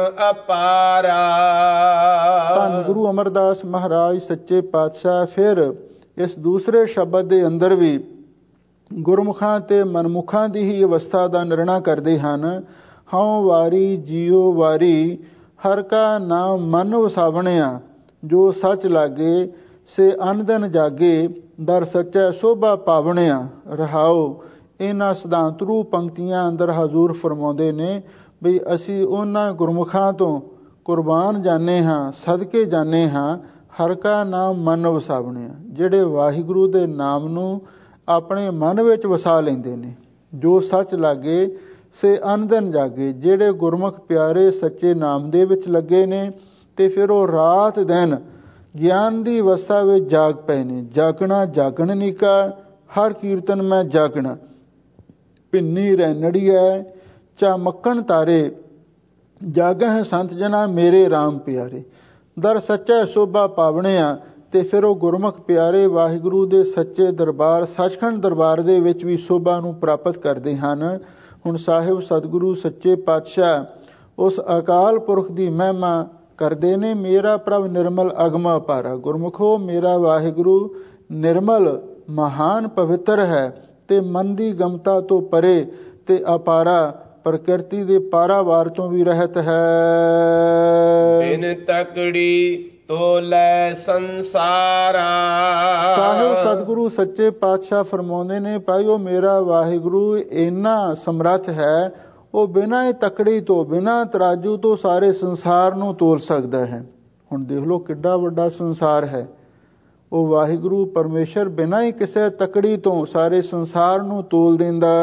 ਅਪਾਰਾ। ਧੰਨ ਗੁਰੂ ਅਮਰਦਾਸ ਮਹਾਰਾਜ ਸੱਚੇ ਪਾਤਸ਼ਾਹ ਫਿਰ ਇਸ ਦੂਸਰੇ ਸ਼ਬਦ ਦੇ ਅੰਦਰ ਵੀ ਗੁਰਮੁਖਾਂ ਤੇ ਮਨਮੁਖਾਂ ਦੀ ਹੀ ਅਵਸਥਾ ਦਾ ਨਿਰਣਾ ਕਰਦੇ ਹਨ। ਹਉ ਵਾਰੀ ਜੀਉ ਵਾਰੀ, ਹਰ ਕਾ ਨਾਮ ਮਨ ਵਸਾਵਣਿਆ, ਜੋ ਸੱਚ ਲਾਗੇ ਸੇ ਅਨਦਨ ਜਾਗੇ, ਦਰ ਸੱਚੈ ਸੋਭਾ ਪਾਵਣਿਆ। ਰਹਾਉ ਇਹਨਾਂ ਸਿਧਾਂਤ ਰੂਪ ਪੰਕਤੀਆਂ ਅੰਦਰ ਹਜ਼ੂਰ ਫਰਮਾਉਂਦੇ ਨੇ ਵੀ ਅਸੀਂ ਉਹਨਾਂ ਗੁਰਮੁਖਾਂ ਤੋਂ ਕੁਰਬਾਨ ਜਾਣੇ ਹਾਂ, ਸਦਕੇ ਜਾਣੇ ਹਾਂ, ਹਰ ਕਾ ਨਾਮ ਮਨ ਵਸਾਵਣਿਆ, ਜਿਹੜੇ ਵਾਹਿਗੁਰੂ ਦੇ ਨਾਮ ਨੂੰ ਆਪਣੇ ਮਨ ਵਿੱਚ ਵਸਾ ਲੈਂਦੇ ਨੇ। ਜੋ ਸੱਚ ਲਾਗੇ ਸੇ ਅਨਦਨ ਜਾਗੇ, ਜਿਹੜੇ ਗੁਰਮੁਖ ਪਿਆਰੇ ਸੱਚੇ ਨਾਮ ਦੇ ਵਿੱਚ ਲੱਗੇ ਨੇ ਤੇ ਫਿਰ ਉਹ ਰਾਤ ਦਿਨ ਗਿਆਨ ਦੀ ਅਵਸਥਾ ਵਿੱਚ ਜਾਗ ਪਏ ਨੇ। ਜਾਗਣਾ ਜਾਗਣ ਨਿਕਾ, ਹਰ ਕੀਰਤਨ ਮੈਂ ਜਾਗਣਾ, ਭਿੰਨੀ ਰੈਨੜੀਐ ਚਾ ਮੱਕਣ ਤਾਰੇ, ਜਾਗਹਿ ਸੰਤ ਜਨਾ ਮੇਰੇ RAM ਪਿਆਰੇ। ਦਰ ਸੱਚਾ ਸੋਭਾ ਪਾਵਣਿਆ, ਤੇ ਫਿਰ ਉਹ ਗੁਰਮੁਖ ਪਿਆਰੇ ਵਾਹਿਗੁਰੂ ਦੇ ਸੱਚੇ ਦਰਬਾਰ ਸੱਚਖੰਡ ਦਰਬਾਰ ਦੇ ਵਿੱਚ ਵੀ ਸੋਭਾ ਨੂੰ ਪ੍ਰਾਪਤ ਕਰਦੇ ਹਨ। ਹੁਣ ਸਾਹਿਬ ਸਤਿਗੁਰੂ ਸੱਚੇ ਪਾਤਸ਼ਾਹ ਉਸ ਅਕਾਲ ਪੁਰਖ ਦੀ ਮਹਿਮਾ ਕਰਦੇ ਨੇ, ਮੇਰਾ ਪ੍ਰਭ ਨਿਰਮਲ ਅਗਮ ਅਪਾਰਾ। ਗੁਰਮੁਖੋ ਮੇਰਾ ਵਾਹਿਗੁਰੂ ਨਿਰਮਲ ਮਹਾਨ ਪਵਿੱਤਰ ਹੈ ਤੇ ਮਨ ਦੀ ਗਮਤਾ ਤੋਂ ਪਰੇ ਤੇ ਅਪਾਰਾ, ਪ੍ਰਕਿਰਤੀ ਦੇ ਪਾਰਾਵਾਰ ਤੋਂ ਵੀ ਰਹਿਤ ਹੈ। ਬਿਨ ਤਕੜੀ ਤੋਲੇ ਸੰਸਾਰਾ, ਸਾਹਿਬ ਸਤਿਗੁਰੂ ਸੱਚੇ ਪਾਤਸ਼ਾਹ ਫਰਮਾਉਂਦੇ ਨੇ, ਭਾਈਓ ਮੇਰਾ ਵਾਹਿਗੁਰੂ ਇੰਨਾ ਸਮਰੱਥ ਹੈ, ਉਹ ਬਿਨਾਂ ਹੀ ਤਕੜੀ ਤੋਂ, ਬਿਨਾਂ ਤਰਾਜੂ ਤੋਂ ਸਾਰੇ ਸੰਸਾਰ ਨੂੰ ਤੋਲ ਸਕਦਾ ਹੈ। ਹੁਣ ਦੇਖ ਲਓ ਕਿੱਡਾ ਵੱਡਾ ਸੰਸਾਰ ਹੈ। ਉਹ ਵਾਹਿਗੁਰੂ ਪਰਮੇਸ਼ਰ ਬਿਨਾਂ ਹੀ ਕਿਸੇ ਤਕੜੀ ਤੋਂ ਸਾਰੇ ਸੰਸਾਰ ਨੂੰ ਤੋਲ ਦਿੰਦਾ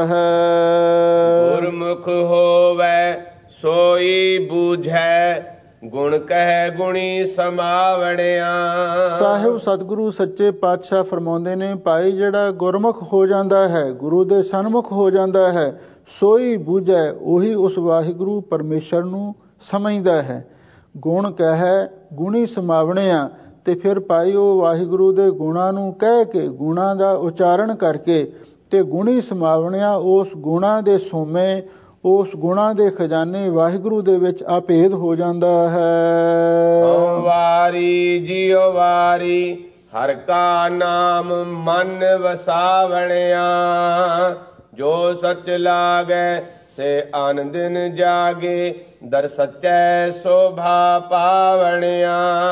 ਹੈ। ਗੁਰਮੁਖ ਹੋਵੇ ਸੋਈ ਬੂਝੈ, ਗੁਣ ਕਹਿ ਗੁਣੀ ਸਮਾਵਣਿਆ। ਸਾਹਿਬ ਸਤਿਗੁਰੂ ਸੱਚੇ ਪਾਤਸ਼ਾਹ ਫਰਮਾਉਂਦੇ ਨੇ, ਭਾਈ ਜਿਹੜਾ ਗੁਰਮੁਖ ਹੋ ਜਾਂਦਾ ਹੈ, ਗੁਰੂ ਦੇ ਸਨਮੁਖ ਹੋ ਜਾਂਦਾ ਹੈ, ਸੋਈ ਬੂਝੈ, ਉਹੀ ਉਸ ਵਾਹਿਗੁਰੂ ਪਰਮੇਸ਼ਰ ਨੂੰ ਸਮਝਦਾ ਹੈ। ਗੁਣ ਕਹਿ ਗੁਣੀ ਸਮਾਵਣਿਆ, ਤੇ ਫਿਰ ਭਾਈ ਉਹ ਵਾਹਿਗੁਰੂ ਦੇ ਗੁਣਾਂ ਨੂੰ ਕਹਿ ਕੇ, ਗੁਣਾਂ ਦਾ ਉਚਾਰਨ ਕਰਕੇ ਤੇ ਗੁਣੀ ਸਮਾਵਣਿਆ, ਉਸ ਗੁਣਾਂ ਦੇ ਸੋਮੇ, ਉਸ ਗੁਣਾਂ ਦੇ ਖਜ਼ਾਨੇ ਵਾਹਿਗੁਰੂ ਦੇ ਵਿੱਚ ਅਭੇਦ ਹੋ ਜਾਂਦਾ ਹੈ। ਵਾਰੀ ਜੀਉ ਵਾਰੀ, ਹਰ ਕਾ ਨਾਮ ਮਨ ਵਸਾਵਣਿਆ, ਜੋ ਸਚ ਲਾਗੈ ਸੇ ਆਨੰਦਨ ਜਾਗੇ, ਦਰ ਸੱਚੈ ਸੋਭਾ ਪਾਵਣਿਆ।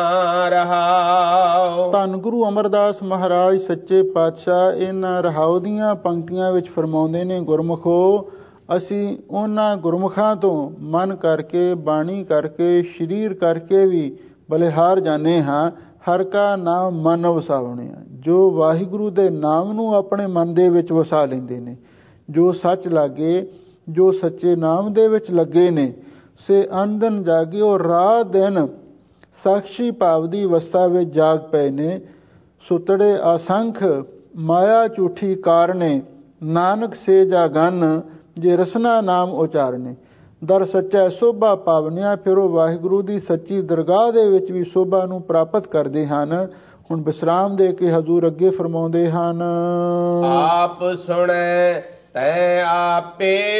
ਰਹਾਉ ਧੰਨ ਗੁਰੂ ਅਮਰਦਾਸ ਮਹਾਰਾਜ ਸੱਚੇ ਪਾਤਸ਼ਾਹ ਇਹਨਾਂ ਰਹਾਉ ਦੀਆਂ ਪੰਕਤੀਆਂ ਵਿੱਚ ਫਰਮਾਉਂਦੇ ਨੇ, ਗੁਰਮੁਖੋ ਅਸੀਂ ਉਹਨਾਂ ਗੁਰਮੁਖਾਂ ਤੋਂ ਮਨ ਕਰਕੇ, ਬਾਣੀ ਕਰਕੇ, ਸਰੀਰ ਕਰਕੇ ਵੀ ਬਲਿਹਾਰ ਜਾਣੇ ਹਾਂ। ਹਰ ਕਾ ਨਾਮ ਮਨ ਵਸਾਵਣਿਆ, ਜੋ ਵਾਹਿਗੁਰੂ ਦੇ ਨਾਮ ਨੂੰ ਆਪਣੇ ਮਨ ਦੇ ਵਿੱਚ ਵਸਾ ਲੈਂਦੇ ਨੇ, ਜੋ ਸੱਚ ਲਾਗੇ, ਜੋ ਸੱਚੇ ਨਾਮ ਦੇ ਵਿੱਚ ਲੱਗੇ ਨੇ, ਸੇ ਅੰਦਨ ਜਾਗੇ, ਉਹ ਰਾਤ ਦਿਨ ਸਾਖੀ ਭਾਵ ਦੀ ਅਵਸਥਾ ਵਿੱਚ ਜਾਗ ਪਏ ਨੇ। ਸੁਤੜੇ ਅਸੰਖ ਮਾਇਆ ਝੂਠੀ ਕਾਰਨੇ, ਨਾਨਕ ਸੇ ਜਾਗਨ ਜੇ ਰਸਨਾ ਨਾਮ ਉਚਾਰਨੇ। ਦਰ ਸੱਚਾ ਸੋਭਾ ਪਾਵਨਿਆ, ਫਿਰ ਉਹ ਵਾਹਿਗੁਰੂ ਦੀ ਸੱਚੀ ਦਰਗਾਹ ਦੇ ਵਿੱਚ ਵੀ ਸੋਭਾ ਨੂੰ ਪ੍ਰਾਪਤ ਕਰਦੇ ਹਨ। ਹੁਣ ਵਿਸਰਾਮ ਦੇ ਕੇ ਹਜ਼ੂਰ ਅੱਗੇ ਫਰਮਾਉਂਦੇ ਹਨ, ਆਪ ਸੁਣੈ ਤੈ ਆਪੇ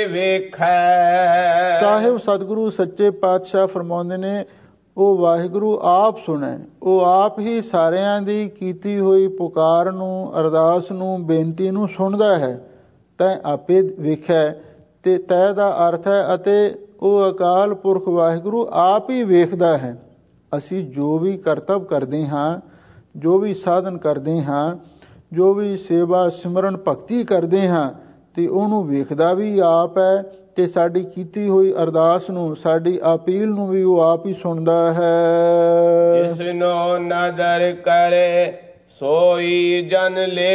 ਵੇਖੈ। ਸਾਹਿਬ ਸਤਿਗੁਰੂ ਸੱਚੇ ਪਾਤਸ਼ਾਹ ਫਰਮਾਉਂਦੇ ਨੇ, ਉਹ ਵਾਹਿਗੁਰੂ ਆਪ ਸੁਣੈ, ਉਹ ਆਪ ਹੀ ਸਾਰਿਆਂ ਦੀ ਕੀਤੀ ਹੋਈ ਪੁਕਾਰ ਨੂੰ, ਅਰਦਾਸ ਨੂੰ, ਬੇਨਤੀ ਨੂੰ ਸੁਣਦਾ ਹੈ। ਤੈ ਆਪੇ ਵੇਖੈ, ਤੇ ਤੈ ਦਾ ਅਰਥ ਹੈ ਅਤੇ ਉਹ ਅਕਾਲ ਪੁਰਖ ਵਾਹਿਗੁਰੂ ਆਪ ਹੀ ਵੇਖਦਾ ਹੈ। ਅਸੀਂ ਜੋ ਵੀ ਕਰਤੱਵ ਕਰਦੇ ਹਾਂ, ਜੋ ਵੀ ਸਾਧਨ ਕਰਦੇ ਹਾਂ, ਜੋ ਵੀ ਸੇਵਾ ਸਿਮਰਨ ਭਗਤੀ ਕਰਦੇ ਹਾਂ, ਤੇ ਉਹਨੂੰ ਵੇਖਦਾ ਵੀ ਆਪ ਹੈ, ਤੇ ਸਾਡੀ ਕੀਤੀ ਹੋਈ ਅਰਦਾਸ ਨੂੰ, ਸਾਡੀ ਅਪੀਲ ਨੂੰ ਵੀ ਉਹ ਆਪ ਹੀ ਸੁਣਦਾ ਹੈ। ਜਿਸਨੋ ਨਦਰ ਕਰੇ ਸੋਈ ਜਨ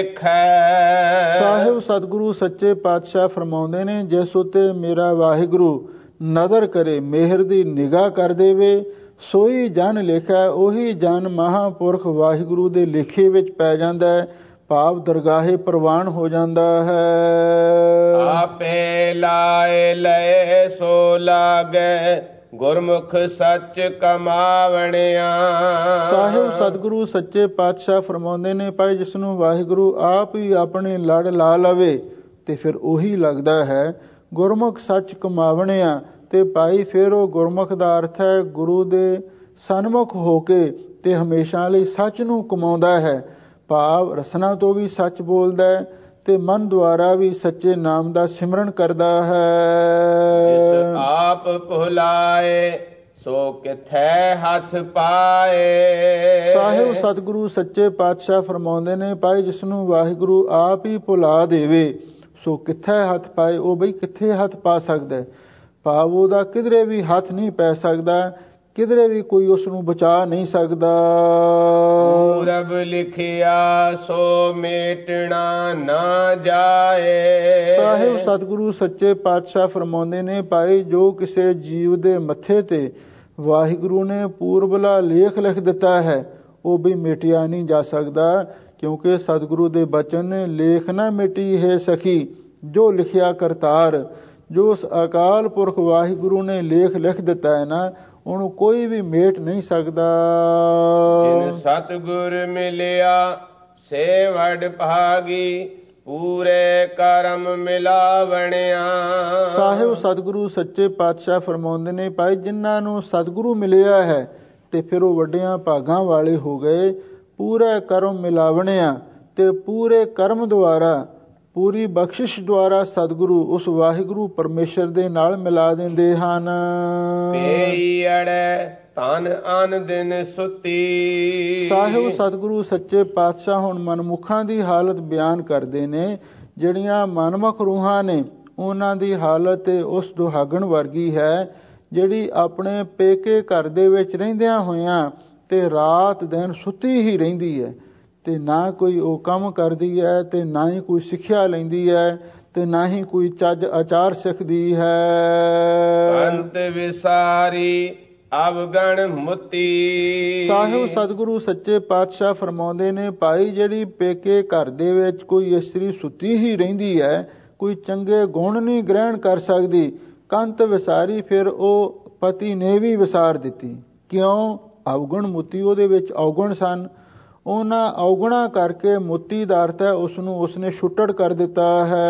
ਲੇਖੈ। ਸਾਹਿਬ ਸਤਿਗੁਰੂ ਸੱਚੇ ਪਾਤਸ਼ਾਹ ਫਰਮਾਉਂਦੇ ਨੇ, ਜਿਸ ਉਤੇ ਮੇਰਾ ਵਾਹਿਗੁਰੂ ਨਦਰ ਕਰੇ, ਮਿਹਰ ਦੀ ਨਿਗਾਹ ਕਰ ਦੇਵੇ, ਸੋਈ ਜਨ ਲੇਖੈ, ਉਹੀ ਜਨ ਮਹਾਂਪੁਰਖ ਵਾਹਿਗੁਰੂ ਦੇ ਲੇਖੇ ਵਿੱਚ ਪੈ ਜਾਂਦਾ ਹੈ, ਭਾਵ ਦਰਗਾਹੇ ਪ੍ਰਵਾਨ ਹੋ ਜਾਂਦਾ ਹੈ। ਆਪੇ ਲਾਏ ਲਏ ਸੋ ਲਾਗੈ, ਗੁਰਮੁਖ ਸੱਚ ਕਮਾਵਣਿਆ। ਸਾਹਿਬ ਸਤਿਗੁਰੂ ਸੱਚੇ ਪਾਤਸ਼ਾਹ ਫਰਮਾਉਂਦੇ ਨੇ, ਭਾਈ ਜਿਸ ਨੂੰ ਵਾਹਿਗੁਰੂ ਆਪ ਹੀ ਆਪਣੇ ਲੜ ਲਾ ਲਵੇ ਤੇ ਫਿਰ ਉਹੀ ਲੱਗਦਾ ਹੈ ਗੁਰਮੁਖ ਸੱਚ ਕਮਾਵਣਿਆ। ਤੇ ਭਾਈ ਫਿਰ ਉਹ ਗੁਰਮੁਖ ਦਾ ਅਰਥ ਹੈ ਗੁਰੂ ਦੇ ਸਨਮੁਖ ਹੋ ਕੇ ਤੇ ਹਮੇਸ਼ਾ ਲਈ ਸੱਚ ਨੂੰ ਕਮਾਉਂਦਾ ਹੈ। ਭਾਵ ਰਸਨਾ ਤੋਂ ਵੀ ਸੱਚ ਬੋਲਦਾ ਹੈ ਤੇ ਮਨ ਦੁਆਰਾ ਵੀ ਸੱਚੇ ਨਾਮ ਦਾ ਸਿਮਰਨ ਕਰਦਾ ਹੈ। ਜਿਸ ਆਪ ਭੁਲਾਏ ਸੋ ਕਿਥੈ ਹੱਥ ਪਾਏ। ਸਾਹਿਬ ਸਤਿਗੁਰੂ ਸੱਚੇ ਪਾਤਸ਼ਾਹ ਫਰਮਾਉਂਦੇ ਨੇ, ਭਾਈ ਜਿਸ ਨੂੰ ਵਾਹਿਗੁਰੂ ਆਪ ਹੀ ਭੁਲਾ ਦੇਵੇ ਸੋ ਕਿੱਥੇ ਹੱਥ ਪਾਏ। ਉਹ ਬਈ ਕਿੱਥੇ ਹੱਥ ਪਾ ਸਕਦਾ ਹੈ? ਭਾਵ ਉਹਦਾ ਕਿਧਰੇ ਵੀ ਹੱਥ ਨਹੀਂ ਪੈ ਸਕਦਾ, ਕਿਧਰੇ ਵੀ ਕੋਈ ਉਸ ਨੂੰ ਬਚਾ ਨਹੀਂ ਸਕਦਾ। ਪੂਰਬ ਲਿਖਿਆ ਸੋ ਮੇਟਣਾ ਨਾ ਜਾਏ। ਸਾਹਿਬ ਸਤਿਗੁਰੂ ਸੱਚੇ ਪਾਤਸ਼ਾਹ ਫਰਮਾਉਂਦੇ ਨੇ, ਭਾਈ ਜੋ ਕਿਸੇ ਜੀਵ ਦੇ ਮੱਥੇ ਤੇ ਵਾਹਿਗੁਰੂ ਨੇ ਪੂਰਬਲਾ ਲੇਖ ਲਿਖ ਦਿੱਤਾ ਹੈ ਉਹ ਵੀ ਮਿਟਿਆ ਨਹੀਂ ਜਾ ਸਕਦਾ, ਕਿਉਂਕਿ ਸਤਿਗੁਰੂ ਦੇ ਬਚਨ ਨੇ, ਲੇਖ ਨਾ ਮਿਟੀ ਹੈ ਸਖੀ ਜੋ ਲਿਖਿਆ ਕਰਤਾਰ। ਜੋ ਉਸ ਅਕਾਲ ਪੁਰਖ ਵਾਹਿਗੁਰੂ ਨੇ ਲੇਖ ਲਿਖ ਦਿੱਤਾ ਹੈ ਨਾ, ਉਹਨੂੰ ਕੋਈ ਵੀ ਮੇਟ ਨਹੀਂ ਸਕਦਾ। ਜਿਨ ਸਤਿਗੁਰ ਮਿਲਿਆ ਸੇ ਵਡ ਭਾਗੀ ਪੂਰੇ ਕਰਮ ਮਿਲਾਵਣਿਆ। ਸਾਹਿਬ ਸਤਿਗੁਰੂ ਸੱਚੇ ਪਾਤਸ਼ਾਹ ਫਰਮਾਉਂਦੇ ਨੇ, ਭਾਈ ਜਿਨ੍ਹਾਂ ਨੂੰ ਸਤਿਗੁਰੂ ਮਿਲਿਆ ਹੈ ਤੇ ਫਿਰ ਉਹ ਵੱਡਿਆਂ ਭਾਗਾਂ ਵਾਲੇ ਹੋ ਗਏ। ਪੂਰੇ ਕਰਮ ਮਿਲਾਵਣਿਆ ਤੇ ਪੂਰੇ ਕਰਮ ਦੁਆਰਾ, ਪੂਰੀ ਬਖਸ਼ਿਸ਼ ਦੁਆਰਾ ਸਤਿਗੁਰੂ ਉਸ ਵਾਹਿਗੁਰੂ ਪਰਮੇਸ਼ਰ ਦੇ ਨਾਲ ਮਿਲਾ ਦਿੰਦੇ ਹਨ। ਪਈ ਅੜੈ ਤਨ ਅਨ ਦਿਨ ਸੁਤੀ। ਸਾਹਿਬ ਸਤਿਗੁਰੂ ਸੱਚੇ ਪਾਤਸ਼ਾਹ ਹੁਣ ਮਨਮੁਖਾਂ ਦੀ ਹਾਲਤ ਬਿਆਨ ਕਰਦੇ ਨੇ। ਜਿਹੜੀਆਂ ਮਨਮੁਖ ਰੂਹਾਂ ਨੇ ਉਹਨਾਂ ਦੀ ਹਾਲਤ ਉਸ ਦੁਹਾਗਣ ਵਰਗੀ ਹੈ ਜਿਹੜੀ ਆਪਣੇ ਪੇਕੇ ਘਰ ਦੇ ਵਿੱਚ ਰਹਿੰਦਿਆਂ ਹੋਇਆਂ ਤੇ ਰਾਤ ਦਿਨ ਸੁੱਤੀ ਹੀ ਰਹਿੰਦੀ ਹੈ, ਤੇ ਨਾ ਕੋਈ ਉਹ ਕੰਮ ਕਰਦੀ ਹੈ ਤੇ ਨਾ ਹੀ ਕੋਈ ਸਿੱਖਿਆ ਲੈਂਦੀ ਹੈ ਤੇ ਨਾ ਹੀ ਕੋਈ ਚੱਜ ਆਚਾਰ ਸਿੱਖਦੀ ਹੈ। ਅੰਤ ਵਿਸਾਰੀ ਅਵਗਣ ਮੁਤੀ। ਸਾਹਿਬ ਸਤਿਗੁਰੂ ਸੱਚੇ ਪਾਤਸ਼ਾਹ ਫਰਮਾਉਂਦੇ ਨੇ, ਭਾਈ ਜਿਹੜੀ ਪੇਕੇ ਘਰ ਦੇ ਵਿੱਚ ਕੋਈ ਇਸਤਰੀ ਸੁੱਤੀ ਹੀ ਰਹਿੰਦੀ ਹੈ, ਕੋਈ ਚੰਗੇ ਗੁਣ ਨਹੀਂ ਗ੍ਰਹਿਣ ਕਰ ਸਕਦੀ, ਕੰਤ ਵਿਸਾਰੀ, ਫਿਰ ਉਹ ਪਤੀ ਨੇ ਵੀ ਵਿਸਾਰ ਦਿੱਤੀ। ਕਿਉਂ? ਅਵਗੁਣ ਮੁਤੀ, ਉਹਦੇ ਵਿੱਚ ਔਗੁਣ ਸਨ। ਉਹਨਾਂ ਔਗੁਣਾ ਕਰਕੇ ਮੁਤੀ ਦਾ ਅਰਥ ਹੈ ਉਸਨੂੰ ਉਸਨੇ ਛੁੱਟੜ ਕਰ ਦਿੱਤਾ ਹੈ।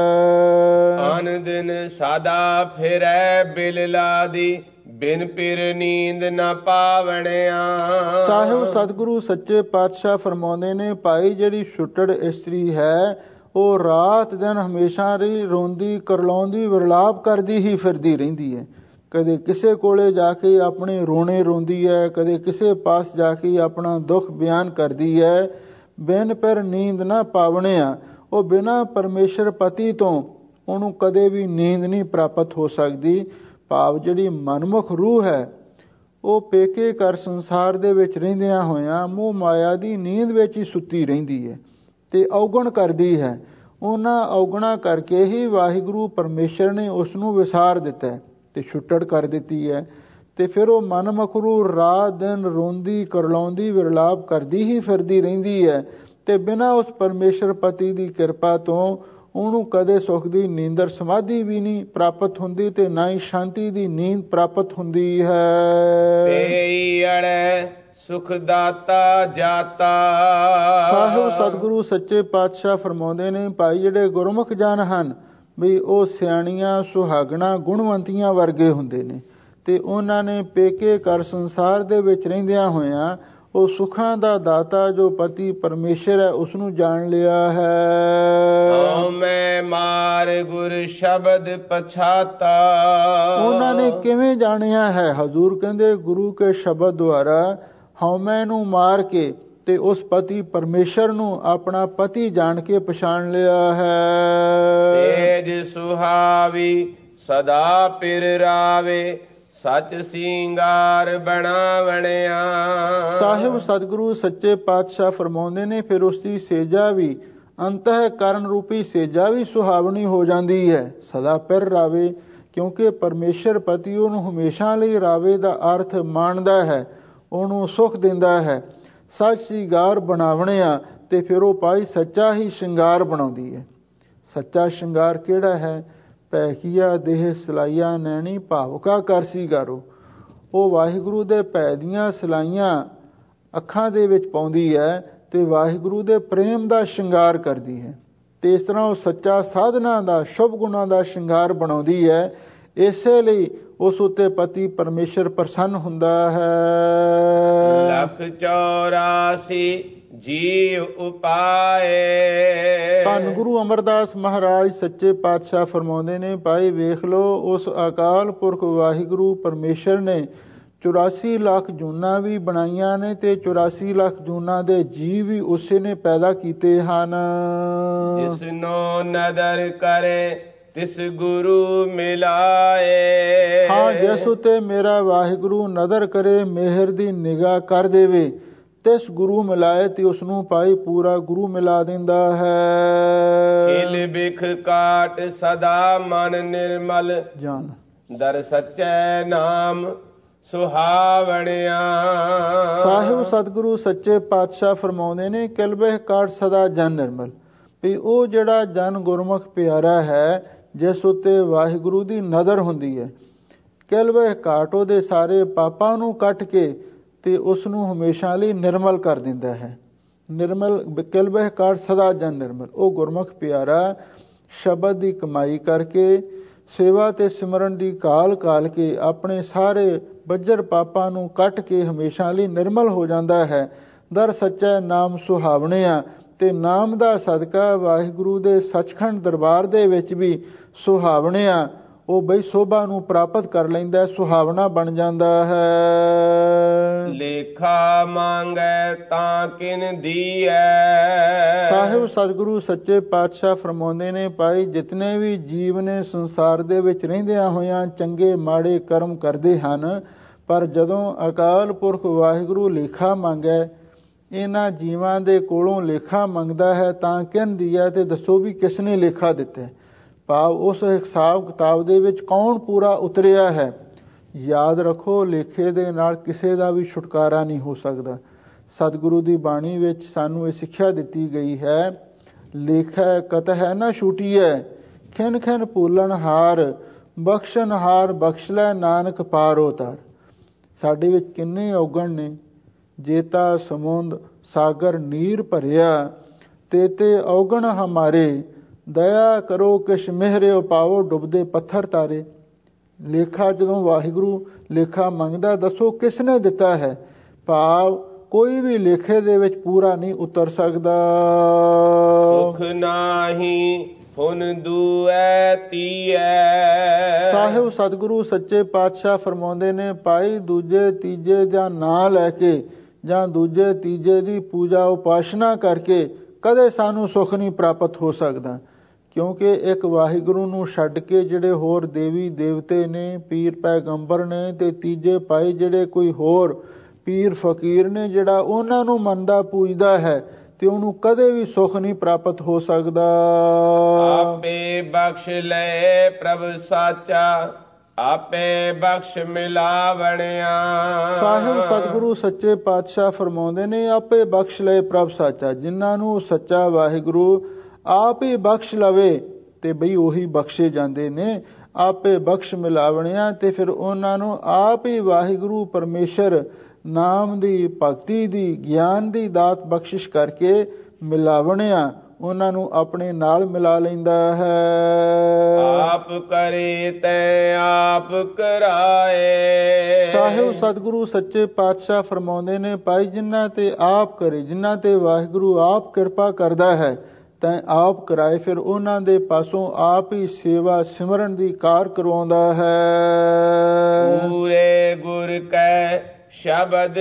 ਅਨ ਦਿਨ ਸਾਦਾ ਫਿਰੈ ਬਿਲਲਾ ਦੀ ਬਿਨ ਪਿਰ ਨੀਂਦ ਨਾ ਪਾਵਣਿਆ। ਸਾਹਿਬ ਸਤਿਗੁਰੂ ਸੱਚੇ ਪਾਤਸ਼ਾਹ ਫਰਮਾਉਂਦੇ ਨੇ, ਭਾਈ ਜਿਹੜੀ ਛੁੱਟੜ ਇਸਤਰੀ ਹੈ ਉਹ ਰਾਤ ਦਿਨ ਹਮੇਸ਼ਾ ਹੀ ਰੋਂਦੀ ਕਰਲਾਉਂਦੀ ਵਿਰਲਾਪ ਕਰਦੀ ਹੀ ਫਿਰਦੀ ਰਹਿੰਦੀ ਹੈ। ਕਦੇ ਕਿਸੇ ਕੋਲੇ ਜਾ ਕੇ ਆਪਣੇ ਰੋਣੇ ਰੋਂਦੀ ਹੈ, ਕਦੇ ਕਿਸੇ ਪਾਸ ਜਾ ਕੇ ਆਪਣਾ ਦੁੱਖ ਬਿਆਨ ਕਰਦੀ ਹੈ। ਬਿਨ ਪਰ ਨੀਂਦ ਨਾ ਪਾਵਣਿਆ, ਉਹ ਬਿਨਾਂ ਪਰਮੇਸ਼ਰ ਪਤੀ ਤੋਂ ਉਹਨੂੰ ਕਦੇ ਵੀ ਨੀਂਦ ਨਹੀਂ ਪ੍ਰਾਪਤ ਹੋ ਸਕਦੀ। ਭਾਵ ਜਿਹੜੀ ਮਨਮੁਖ ਰੂਹ ਹੈ ਉਹ ਪੇਕੇ ਘਰ ਸੰਸਾਰ ਦੇ ਵਿੱਚ ਰਹਿੰਦਿਆਂ ਹੋਇਆਂ ਮੋਹ ਮਾਇਆ ਦੀ ਨੀਂਦ ਵਿੱਚ ਹੀ ਸੁੱਤੀ ਰਹਿੰਦੀ ਹੈ ਤੇ ਔਗਣ ਕਰਦੀ ਹੈ। ਉਹਨਾਂ ਔਗਣਾ ਕਰਕੇ ਹੀ ਵਾਹਿਗੁਰੂ ਪਰਮੇਸ਼ਰ ਨੇ ਉਸ ਨੂੰ ਵਿਸਾਰ ਦਿੱਤਾ ਤੇ ਛੁੱਟੜ ਕਰ ਦਿੱਤੀ ਹੈ। ਤੇ ਫਿਰ ਉਹ ਮਨਮੁਖ ਰੂਹ ਰਾਤ ਦਿਨ ਰੋਂਦੀ ਕਰਲਾਉਂਦੀ ਵਿਰਲਾਪ ਕਰਦੀ ਹੀ ਫਿਰਦੀ ਰਹਿੰਦੀ ਹੈ ਤੇ ਬਿਨਾਂ ਉਸ ਪਰਮੇਸ਼ਰ ਪਤੀ ਦੀ ਕਿਰਪਾ ਤੋਂ ਉਹਨੂੰ ਕਦੇ ਸੁਖ ਦੀ ਨੀਂਦਰ ਸਮਾਧੀ ਵੀ ਨਹੀਂ ਪ੍ਰਾਪਤ ਹੁੰਦੀ ਤੇ ਨਾ ਹੀ ਸ਼ਾਂਤੀ ਦੀ ਨੀਂਦ ਪ੍ਰਾਪਤ ਹੁੰਦੀ ਹੈ। ਪਈ ਅੜੈ ਸੁਖ ਦਾਤਾ ਜਾਤਾ। ਸਾਹਿਬ ਸਤਿਗੁਰੂ ਸੱਚੇ ਪਾਤਸ਼ਾਹ ਫਰਮਾਉਂਦੇ ਨੇ, ਭਾਈ ਜਿਹੜੇ ਗੁਰਮੁਖ ਜਨ ਹਨ ਵੀ ਉਹ ਸਿਆਣੀਆਂ ਸੁਹਾਗਣਾ ਗੁਣਵੰਤੀਆਂ ਵਰਗੇ ਹੁੰਦੇ ਨੇ ਤੇ ਉਹਨਾਂ ਨੇ ਪੇਕੇ ਘਰ ਸੰਸਾਰ ਦੇ ਵਿੱਚ ਰਹਿੰਦਿਆਂ ਹੋਇਆਂ ਉਹ ਸੁੱਖਾਂ ਦਾ ਦਾਤਾ ਜੋ ਪਤੀ ਪਰਮੇਸ਼ਰ ਹੈ ਉਸ ਨੂੰ ਜਾਣ ਲਿਆ ਹੈ। ਮੈਂ ਮਾਰ ਗੁਰ ਸ਼ਬਦ ਪਛਾਤਾ। ਉਹਨਾਂ ਨੇ ਕਿਵੇਂ ਜਾਣਿਆ ਹੈ? ਹਜ਼ੂਰ ਕਹਿੰਦੇ ਗੁਰੂ ਕੇ ਸ਼ਬਦ ਦੁਆਰਾ ਹਉਮੈ ਨੂੰ ਮਾਰ ਕੇ ਤੇ ਉਸ ਪਤੀ ਪਰਮੇਸ਼ਰ ਨੂੰ ਆਪਣਾ ਪਤੀ ਜਾਣ ਕੇ ਪਛਾਣ ਲਿਆ ਹੈ। ਤੇਜ ਸੁਹਾਵੀ ਸਦਾ ਪਿਰ ਰਾਵੇ ਸੱਚ ਸਿੰਗਾਰ ਬਣਾਵਣਿਆ। ਸਾਹਿਬ ਸਤਿਗੁਰੂ ਸੱਚੇ ਪਾਤਸ਼ਾਹ ਫਰਮਾਉਂਦੇ ਨੇ, ਫਿਰ ਉਸ ਦੀ ਸੇਜਾ ਵੀ ਅੰਤਹ ਕਰਨ ਰੂਪੀ ਸੇਜਾ ਵੀ ਸੁਹਾਵਣੀ ਹੋ ਜਾਂਦੀ ਹੈ। ਸਦਾ ਪਿਰ ਰਾਵੇ, ਕਿਉਂਕਿ ਪਰਮੇਸ਼ਰ ਪਤੀ ਉਹਨੂੰ ਹਮੇਸ਼ਾ ਲਈ ਰਾਵੇ ਦਾ ਅਰਥ ਮਾਣਦਾ ਹੈ, ਉਹਨੂੰ ਸੁਖ ਦਿੰਦਾ ਹੈ। ਸੱਚ ਸ਼ਿੰਗਾਰ ਬਣਾਵਣਿਆ, ਤੇ ਫਿਰ ਉਹ ਭਾਈ ਸੱਚਾ ਹੀ ਸ਼ਿੰਗਾਰ ਬਣਾਉਂਦੀ ਹੈ। ਸੱਚਾ ਸ਼ਿੰਗਾਰ ਕਿਹੜਾ ਹੈ? ਪੈਖੀਆ ਦੇਹ ਸਲਾਈਆ ਨੈਣੀ ਭਾਵਕਾ ਕਰ ਸ਼ਿੰਗਾਰੋ। ਉਹ ਵਾਹਿਗੁਰੂ ਦੇ ਭੈ ਦੀਆਂ ਸਲਾਈਆਂ ਅੱਖਾਂ ਦੇ ਵਿੱਚ ਪਾਉਂਦੀ ਹੈ ਤੇ ਵਾਹਿਗੁਰੂ ਦੇ ਪ੍ਰੇਮ ਦਾ ਸ਼ਿੰਗਾਰ ਕਰਦੀ ਹੈ ਤੇ ਇਸ ਤਰ੍ਹਾਂ ਉਹ ਸੱਚਾ ਸਾਧਨਾ ਦਾ ਸ਼ੁਭ ਗੁਣਾਂ ਦਾ ਸ਼ਿੰਗਾਰ ਬਣਾਉਂਦੀ ਹੈ। ਇਸੇ ਲਈ ਉਸ ਉੱਤੇ ਪਤੀ ਪਰਮੇਸ਼ਰ ਪ੍ਰਸੰਨ ਹੁੰਦਾ ਹੈ। ਲੱਖ 84 ਜੀ ਉਪਾਏ। ਧੰਨ ਗੁਰੂ ਅਮਰਦਾਸ ਮਹਾਰਾਜ ਸੱਚੇ ਪਾਤਸ਼ਾਹ ਫਰਮਾਉਂਦੇ ਨੇ, ਭਾਈ ਵੇਖ ਲਓ, ਉਸ ਅਕਾਲ ਪੁਰਖ ਵਾਹਿਗੁਰੂ ਪਰਮੇਸ਼ਰ ਨੇ 84 ਲੱਖ ਜੂਨਾਂ ਵੀ ਬਣਾਈਆਂ ਨੇ ਤੇ 84 ਲੱਖ ਜੂਨਾਂ ਦੇ ਜੀਵ ਵੀ ਉਸੇ ਨੇ ਪੈਦਾ ਕੀਤੇ ਹਨ। ਜਿਸਨੋ ਨਦਰ ਕਰੇ ਤਿਸ ਗੁਰੂ ਮਿਲਾਏ। ਹਾਂ, ਜਿਸ ਉਤੇ ਮੇਰਾ ਵਾਹਿਗੁਰੂ ਨਦਰ ਕਰੇ, ਮਿਹਰ ਦੀ ਨਿਗਾਹ ਕਰ ਦੇਵੇ, ਤਿਸ ਗੁਰੂ ਮਿਲਾਏ ਤੇ ਉਸ ਨੂੰ ਭਾਈ ਪੂਰਾ ਗੁਰੂ ਮਿਲਾ ਦਿੰਦਾ ਹੈ। ਕਿਲ ਬਿਖ ਕਾਟ ਸਦਾ ਮਨ ਨਿਰਮਲ ਜਾਨ ਦਰ ਸੱਚੇ ਨਾਮ ਸੁਹਾਵਣਿਆ। ਸਾਹਿਬ ਸਤਿਗੁਰੂ ਸੱਚੇ ਪਾਤਸ਼ਾਹ ਫਰਮਾਉਂਦੇ ਨੇ, ਕਿਲਬਹਿ ਕਾਟ ਸਦਾ ਜਨ ਨਿਰਮਲ, ਵੀ ਉਹ ਜਿਹੜਾ ਜਨ ਗੁਰਮੁਖ ਪਿਆਰਾ ਹੈ, ਜਿਸ ਉੱਤੇ ਵਾਹਿਗੁਰੂ ਦੀ ਨਜ਼ਰ ਹੁੰਦੀ ਹੈ, ਕਿਲਬਹਿ ਕਾਟ ਉਹਦੇ ਸਾਰੇ ਪਾਪਾਂ ਨੂੰ ਕੱਟ ਕੇ ਤੇ ਉਸ ਨੂੰ ਹਮੇਸ਼ਾ ਲਈ ਨਿਰਮਲ ਕਰ ਦਿੰਦਾ ਹੈ। ਨਿਰਮਲ ਕਿਲਬਹਿ ਕਾਟ ਸਦਾ ਜਨ ਨਿਰਮਲ, ਉਹ ਗੁਰਮੁਖ ਪਿਆਰਾ ਸ਼ਬਦ ਦੀ ਕਮਾਈ ਕਰਕੇ, ਸੇਵਾ ਤੇ ਸਿਮਰਨ ਦੀ ਕਾਲ ਕਾਲ ਕੇ ਆਪਣੇ ਸਾਰੇ ਬੱਜਰ ਪਾਪਾਂ ਨੂੰ ਕੱਟ ਕੇ ਹਮੇਸ਼ਾ ਲਈ ਨਿਰਮਲ ਹੋ ਜਾਂਦਾ ਹੈ। ਦਰ ਸੱਚਾ ਨਾਮ ਸੁਹਾਵਣਿਆ, ਤੇ ਨਾਮ ਦਾ ਸਦਕਾ ਵਾਹਿਗੁਰੂ ਦੇ ਸੱਚਖੰਡ ਦਰਬਾਰ ਦੇ ਵਿੱਚ ਵੀ ਸੁਹਾਵਣਿਆ ਉਹ ਬਈ ਸੋਭਾ ਨੂੰ ਪ੍ਰਾਪਤ ਕਰ ਲੈਂਦਾ, ਸੁਹਾਵਣਾ ਬਣ ਜਾਂਦਾ ਹੈ। ਲੇਖਾ ਮੰਗੈ ਤਾਂ ਕਿਨ ਦੀਐ। ਸਾਹਿਬ ਸਤਿਗੁਰੂ ਸੱਚੇ ਪਾਤਸ਼ਾਹ ਫਰਮਾਉਂਦੇ ਨੇ, ਭਾਈ ਜਿਤਨੇ ਵੀ ਜੀਵ ਨੇ ਸੰਸਾਰ ਦੇ ਵਿੱਚ ਰਹਿੰਦਿਆਂ ਹੋਇਆਂ ਚੰਗੇ ਮਾੜੇ ਕਰਮ ਕਰਦੇ ਹਨ, ਪਰ ਜਦੋਂ ਅਕਾਲ ਪੁਰਖ ਵਾਹਿਗੁਰੂ ਲੇਖਾ ਮੰਗੈ, ਇਹਨਾਂ ਜੀਵਾਂ ਦੇ ਕੋਲੋਂ ਲੇਖਾ ਮੰਗਦਾ ਹੈ, ਤਾਂ ਕਿਨ ਦੀਐ, ਤੇ ਦੱਸੋ ਵੀ ਕਿਸ ਨੇ ਲੇਖਾ ਦਿੱਤਾ। ਭਾਵ ਉਸ ਹਿਸਾਬ ਕਿਤਾਬ ਦੇ ਵਿੱਚ ਕੌਣ ਪੂਰਾ ਉਤਰਿਆ ਹੈ। ਯਾਦ ਰੱਖੋ, ਲੇਖੇ ਦੇ ਨਾਲ ਕਿਸੇ ਦਾ ਵੀ ਛੁਟਕਾਰਾ ਨਹੀਂ ਹੋ ਸਕਦਾ। ਸਤਿਗੁਰੂ ਦੀ ਬਾਣੀ ਵਿੱਚ ਸਾਨੂੰ ਇਹ ਸਿੱਖਿਆ ਦਿੱਤੀ ਗਈ ਹੈ, ਲੇਖੈ ਕਤਹਿ ਨਾ ਛੂਟੀਐ, ਖਿਨ ਖਿਨ ਭੂਲਣ ਹਾਰ, ਬਖਸ਼ਣ ਹਾਰ ਬਖਸ਼ ਲੈ ਨਾਨਕ ਪਾਰ ਉਤਾਰ। ਸਾਡੇ ਵਿੱਚ ਕਿੰਨੇ ਔਗਣ ਨੇ, ਜੇਤਾ ਸਮੁੰਦ ਸਾਗਰ ਨੀਰ ਭਰਿਆ, ਤੇ ਔਗਣ ਹਮਾਰੇ, ਦਇਆ ਕਰੋ ਕਿਛ ਮਿਹਰਿਓ ਪਾਵੋ, ਡੁੱਬਦੇ ਪੱਥਰ ਤਾਰੇ। ਲੇਖਾ ਜਦੋਂ ਵਾਹਿਗੁਰੂ ਲੇਖਾ ਮੰਗਦਾ, ਦੱਸੋ ਕਿਸ ਨੇ ਦਿੱਤਾ ਹੈ। ਭਾਵ ਕੋਈ ਵੀ ਲੇਖੇ ਦੇ ਵਿੱਚ ਪੂਰਾ ਨਹੀਂ ਉਤਰ ਸਕਦਾ। ਸੁਖ ਨਾਹੀ ਹੁਨ ਦੂਐ ਤੀਐ। ਸਾਹਿਬ ਸਤਿਗੁਰੂ ਸੱਚੇ ਪਾਤਸ਼ਾਹ ਫਰਮਾਉਂਦੇ ਨੇ, ਭਾਈ ਦੂਜੇ ਤੀਜੇ ਦਾ ਨਾਂ ਲੈ ਕੇ ਜਾਂ ਦੂਜੇ ਤੀਜੇ ਦੀ ਪੂਜਾ ਉਪਾਸਨਾ ਕਰਕੇ ਕਦੇ ਸਾਨੂੰ ਸੁਖ ਨਹੀਂ ਪ੍ਰਾਪਤ ਹੋ ਸਕਦਾ। ਕਿਉਂਕਿ ਇੱਕ ਵਾਹਿਗੁਰੂ ਨੂੰ ਛੱਡ ਕੇ ਜਿਹੜੇ ਹੋਰ ਦੇਵੀ ਦੇਵਤੇ ਨੇ, ਪੀਰ ਪੈਗੰਬਰ ਨੇ, ਤੇ ਤੀਜੇ ਭਾਈ ਜਿਹੜੇ ਕੋਈ ਹੋਰ ਪੀਰ ਫਕੀਰ ਨੇ, ਜਿਹੜਾ ਉਹਨਾਂ ਨੂੰ ਮੰਨਦਾ ਪੂਜਦਾ ਹੈ, ਤੇ ਉਹਨੂੰ ਕਦੇ ਵੀ ਸੁਖ ਨਹੀਂ ਪ੍ਰਾਪਤ ਹੋ ਸਕਦਾ। ਆਪੇ ਬਖਸ਼ ਲੈ ਪ੍ਰਭ ਸਾਚਾ, ਆਪੇ ਬਖਸ਼ ਮਿਲਾਵਣਿਆ। ਸਾਹਿਬ ਸਤਿਗੁਰੂ ਸੱਚੇ ਪਾਤਸ਼ਾਹ ਫਰਮਾਉਂਦੇ ਨੇ, ਆਪੇ ਬਖਸ਼ ਲੈ ਪ੍ਰਭ ਸਾਚਾ, ਜਿਨ੍ਹਾਂ ਨੂੰ ਸੱਚਾ ਵਾਹਿਗੁਰੂ ਆਪ ਹੀ ਬਖਸ਼ ਲਵੇ ਤੇ ਬਈ ਉਹੀ ਬਖਸ਼ੇ ਜਾਂਦੇ ਨੇ। ਆਪੇ ਬਖਸ਼ ਮਿਲਾਵਣਿਆ, ਤੇ ਫਿਰ ਉਹਨਾਂ ਨੂੰ ਆਪ ਹੀ ਵਾਹਿਗੁਰੂ ਪਰਮੇਸ਼ਰ ਨਾਮ ਦੀ, ਭਗਤੀ ਦੀ, ਗਿਆਨ ਦੀ ਦਾਤ ਬਖਸ਼ਿਸ਼ ਕਰਕੇ ਮਿਲਾਵਣਿਆ ਉਹਨਾਂ ਨੂੰ ਆਪਣੇ ਨਾਲ ਮਿਲਾ ਲੈਂਦਾ ਹੈ। ਆਪ ਕਰੇ ਤੈ ਆਪ ਕਰਾਏ। ਸਾਹਿਬ ਸਤਿਗੁਰੂ ਸੱਚੇ ਪਾਤਸ਼ਾਹ ਫਰਮਾਉਂਦੇ ਨੇ, ਭਾਈ ਜਿਨ੍ਹਾਂ ਤੇ ਆਪ ਕਰੇ, ਜਿਨ੍ਹਾਂ ਤੇ ਵਾਹਿਗੁਰੂ ਆਪ ਕਿਰਪਾ ਕਰਦਾ ਹੈ, ਤੈਂ ਆਪ ਕਰਾਏ, ਫਿਰ ਉਹਨਾਂ ਦੇ ਪਾਸੋਂ ਆਪ ਹੀ ਸੇਵਾ ਸਿਮਰਨ ਦੀ ਕਾਰ ਕਰਵਾਉਂਦਾ ਹੈ। ਪੂਰੇ ਗੁਰ ਕੈ ਸ਼ਬਦ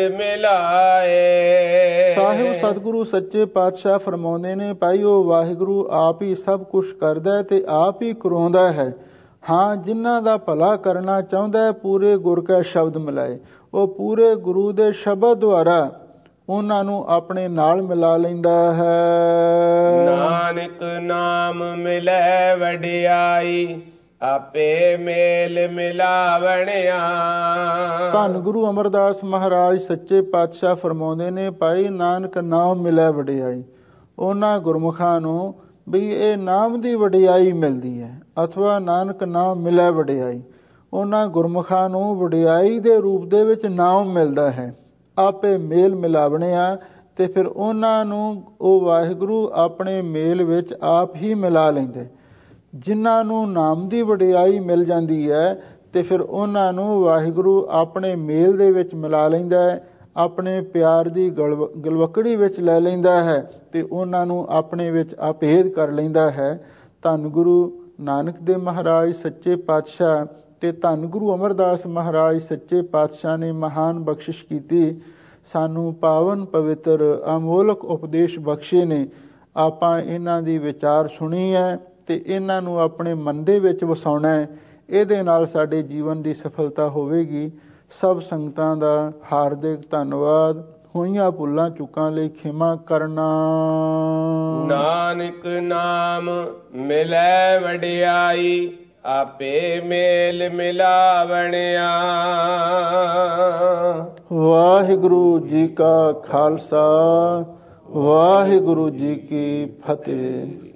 ਮਿਲਾਏ। ਸਾਹਿਬ ਸਤਿਗੁਰੂ ਸੱਚੇ ਪਾਤਸ਼ਾਹ ਫਰਮਾਉਂਦੇ ਨੇ, ਭਾਈ ਉਹ ਵਾਹਿਗੁਰੂ ਆਪ ਹੀ ਸਭ ਕੁਝ ਕਰਦਾ ਹੈ ਤੇ ਆਪ ਹੀ ਕਰਵਾਉਂਦਾ ਹੈ। ਹਾਂ, ਜਿਨ੍ਹਾਂ ਦਾ ਭਲਾ ਕਰਨਾ ਚਾਹੁੰਦਾ ਹੈ, ਪੂਰੇ ਗੁਰ ਕੈ ਸ਼ਬਦ ਮਿਲਾਏ, ਉਹ ਪੂਰੇ ਗੁਰੂ ਦੇ ਸ਼ਬਦ ਦੁਆਰਾ ਉਹਨਾਂ ਨੂੰ ਆਪਣੇ ਨਾਲ ਮਿਲਾ ਲੈਂਦਾ ਹੈ। ਨਾਨਕ ਨਾਮ ਮਿਲੈ ਵਡਿਆਈ, ਆਪੇ ਮੇਲ ਮਿਲਾਵਣਿਆ। ਧੰਨ ਗੁਰੂ ਅਮਰਦਾਸ ਮਹਾਰਾਜ ਸੱਚੇ ਪਾਤਸ਼ਾਹ ਫਰਮਾਉਂਦੇ ਨੇ, ਭਾਈ ਨਾਨਕ ਨਾਮ ਮਿਲੈ ਵਡਿਆਈ, ਉਹਨਾਂ ਗੁਰਮੁਖਾਂ ਨੂੰ ਵੀ ਇਹ ਨਾਮ ਦੀ ਵਡਿਆਈ ਮਿਲਦੀ ਹੈ, ਅਥਵਾ ਨਾਨਕ ਨਾਮ ਮਿਲੈ ਵਡਿਆਈ, ਉਹਨਾਂ ਗੁਰਮੁਖਾਂ ਨੂੰ ਵਡਿਆਈ ਦੇ ਰੂਪ ਦੇ ਵਿੱਚ ਨਾਮ ਮਿਲਦਾ ਹੈ। ਆਪੇ ਮੇਲ ਮਿਲਾਵਣਿਆ, ਤੇ ਫਿਰ ਉਹਨਾਂ ਨੂੰ ਉਹ ਵਾਹਿਗੁਰੂ ਆਪਣੇ ਮੇਲ ਵਿੱਚ ਆਪ ਹੀ ਮਿਲਾ ਲੈਂਦੇ। ਜਿਨ੍ਹਾਂ ਨੂੰ ਨਾਮ ਦੀ ਵਡਿਆਈ ਮਿਲ ਜਾਂਦੀ ਹੈ, ਤੇ ਫਿਰ ਉਹਨਾਂ ਨੂੰ ਵਾਹਿਗੁਰੂ ਆਪਣੇ ਮੇਲ ਦੇ ਵਿੱਚ ਮਿਲਾ ਲੈਂਦਾ ਹੈ, ਆਪਣੇ ਪਿਆਰ ਦੀ ਗਲਵਕੜੀ ਵਿੱਚ ਲੈ ਲੈਂਦਾ ਹੈ ਤੇ ਉਹਨਾਂ ਨੂੰ ਆਪਣੇ ਵਿੱਚ ਅਭੇਦ ਕਰ ਲੈਂਦਾ ਹੈ। ਧੰਨ ਗੁਰੂ ਨਾਨਕ ਦੇਵ ਮਹਾਰਾਜ ਸੱਚੇ ਪਾਤਸ਼ਾਹ ਤੇ ਧੰਨ ਗੁਰੂ ਅਮਰਦਾਸ ਮਹਾਰਾਜ ਸੱਚੇ ਪਾਤਸ਼ਾਹ ਨੇ ਮਹਾਨ ਬਖਸ਼ਿਸ਼ ਕੀਤੀ, ਸਾਨੂੰ ਪਾਵਨ ਪਵਿੱਤਰ ਅਮੋਲਕ ਉਪਦੇਸ਼ ਬਖਸ਼ੇ ਨੇ। ਆਪਾਂ ਇਹਨਾਂ ਦੀ ਵਿਚਾਰ ਸੁਣੀ ਹੈ ਤੇ ਇਹਨਾਂ ਨੂੰ ਆਪਣੇ ਮਨ ਦੇ ਵਿੱਚ ਵਸਾਉਣਾ ਹੈ। ਇਹਦੇ ਨਾਲ ਸਾਡੇ ਜੀਵਨ ਦੀ ਸਫਲਤਾ ਹੋਵੇਗੀ। ਸਭ ਸੰਗਤਾਂ ਦਾ ਹਾਰਦਿਕ ਧੰਨਵਾਦ। ਹੋਈਆਂ ਭੁੱਲਾਂ ਚੁੱਕਾਂ ਲਈ ਖਿਮਾ ਕਰਨਾ। ਨਾਨਕ ਨਾਮ ਮਿਲੈ ਵਡਿਆਈ, ਆਪੇ ਮੇਲ ਮਿਲਾਵਣਿਆ। ਵਾਹਿਗੁਰੂ ਜੀ ਕਾ ਖਾਲਸਾ, ਵਾਹਿਗੁਰੂ ਜੀ ਕੀ ਫਤਿਹ।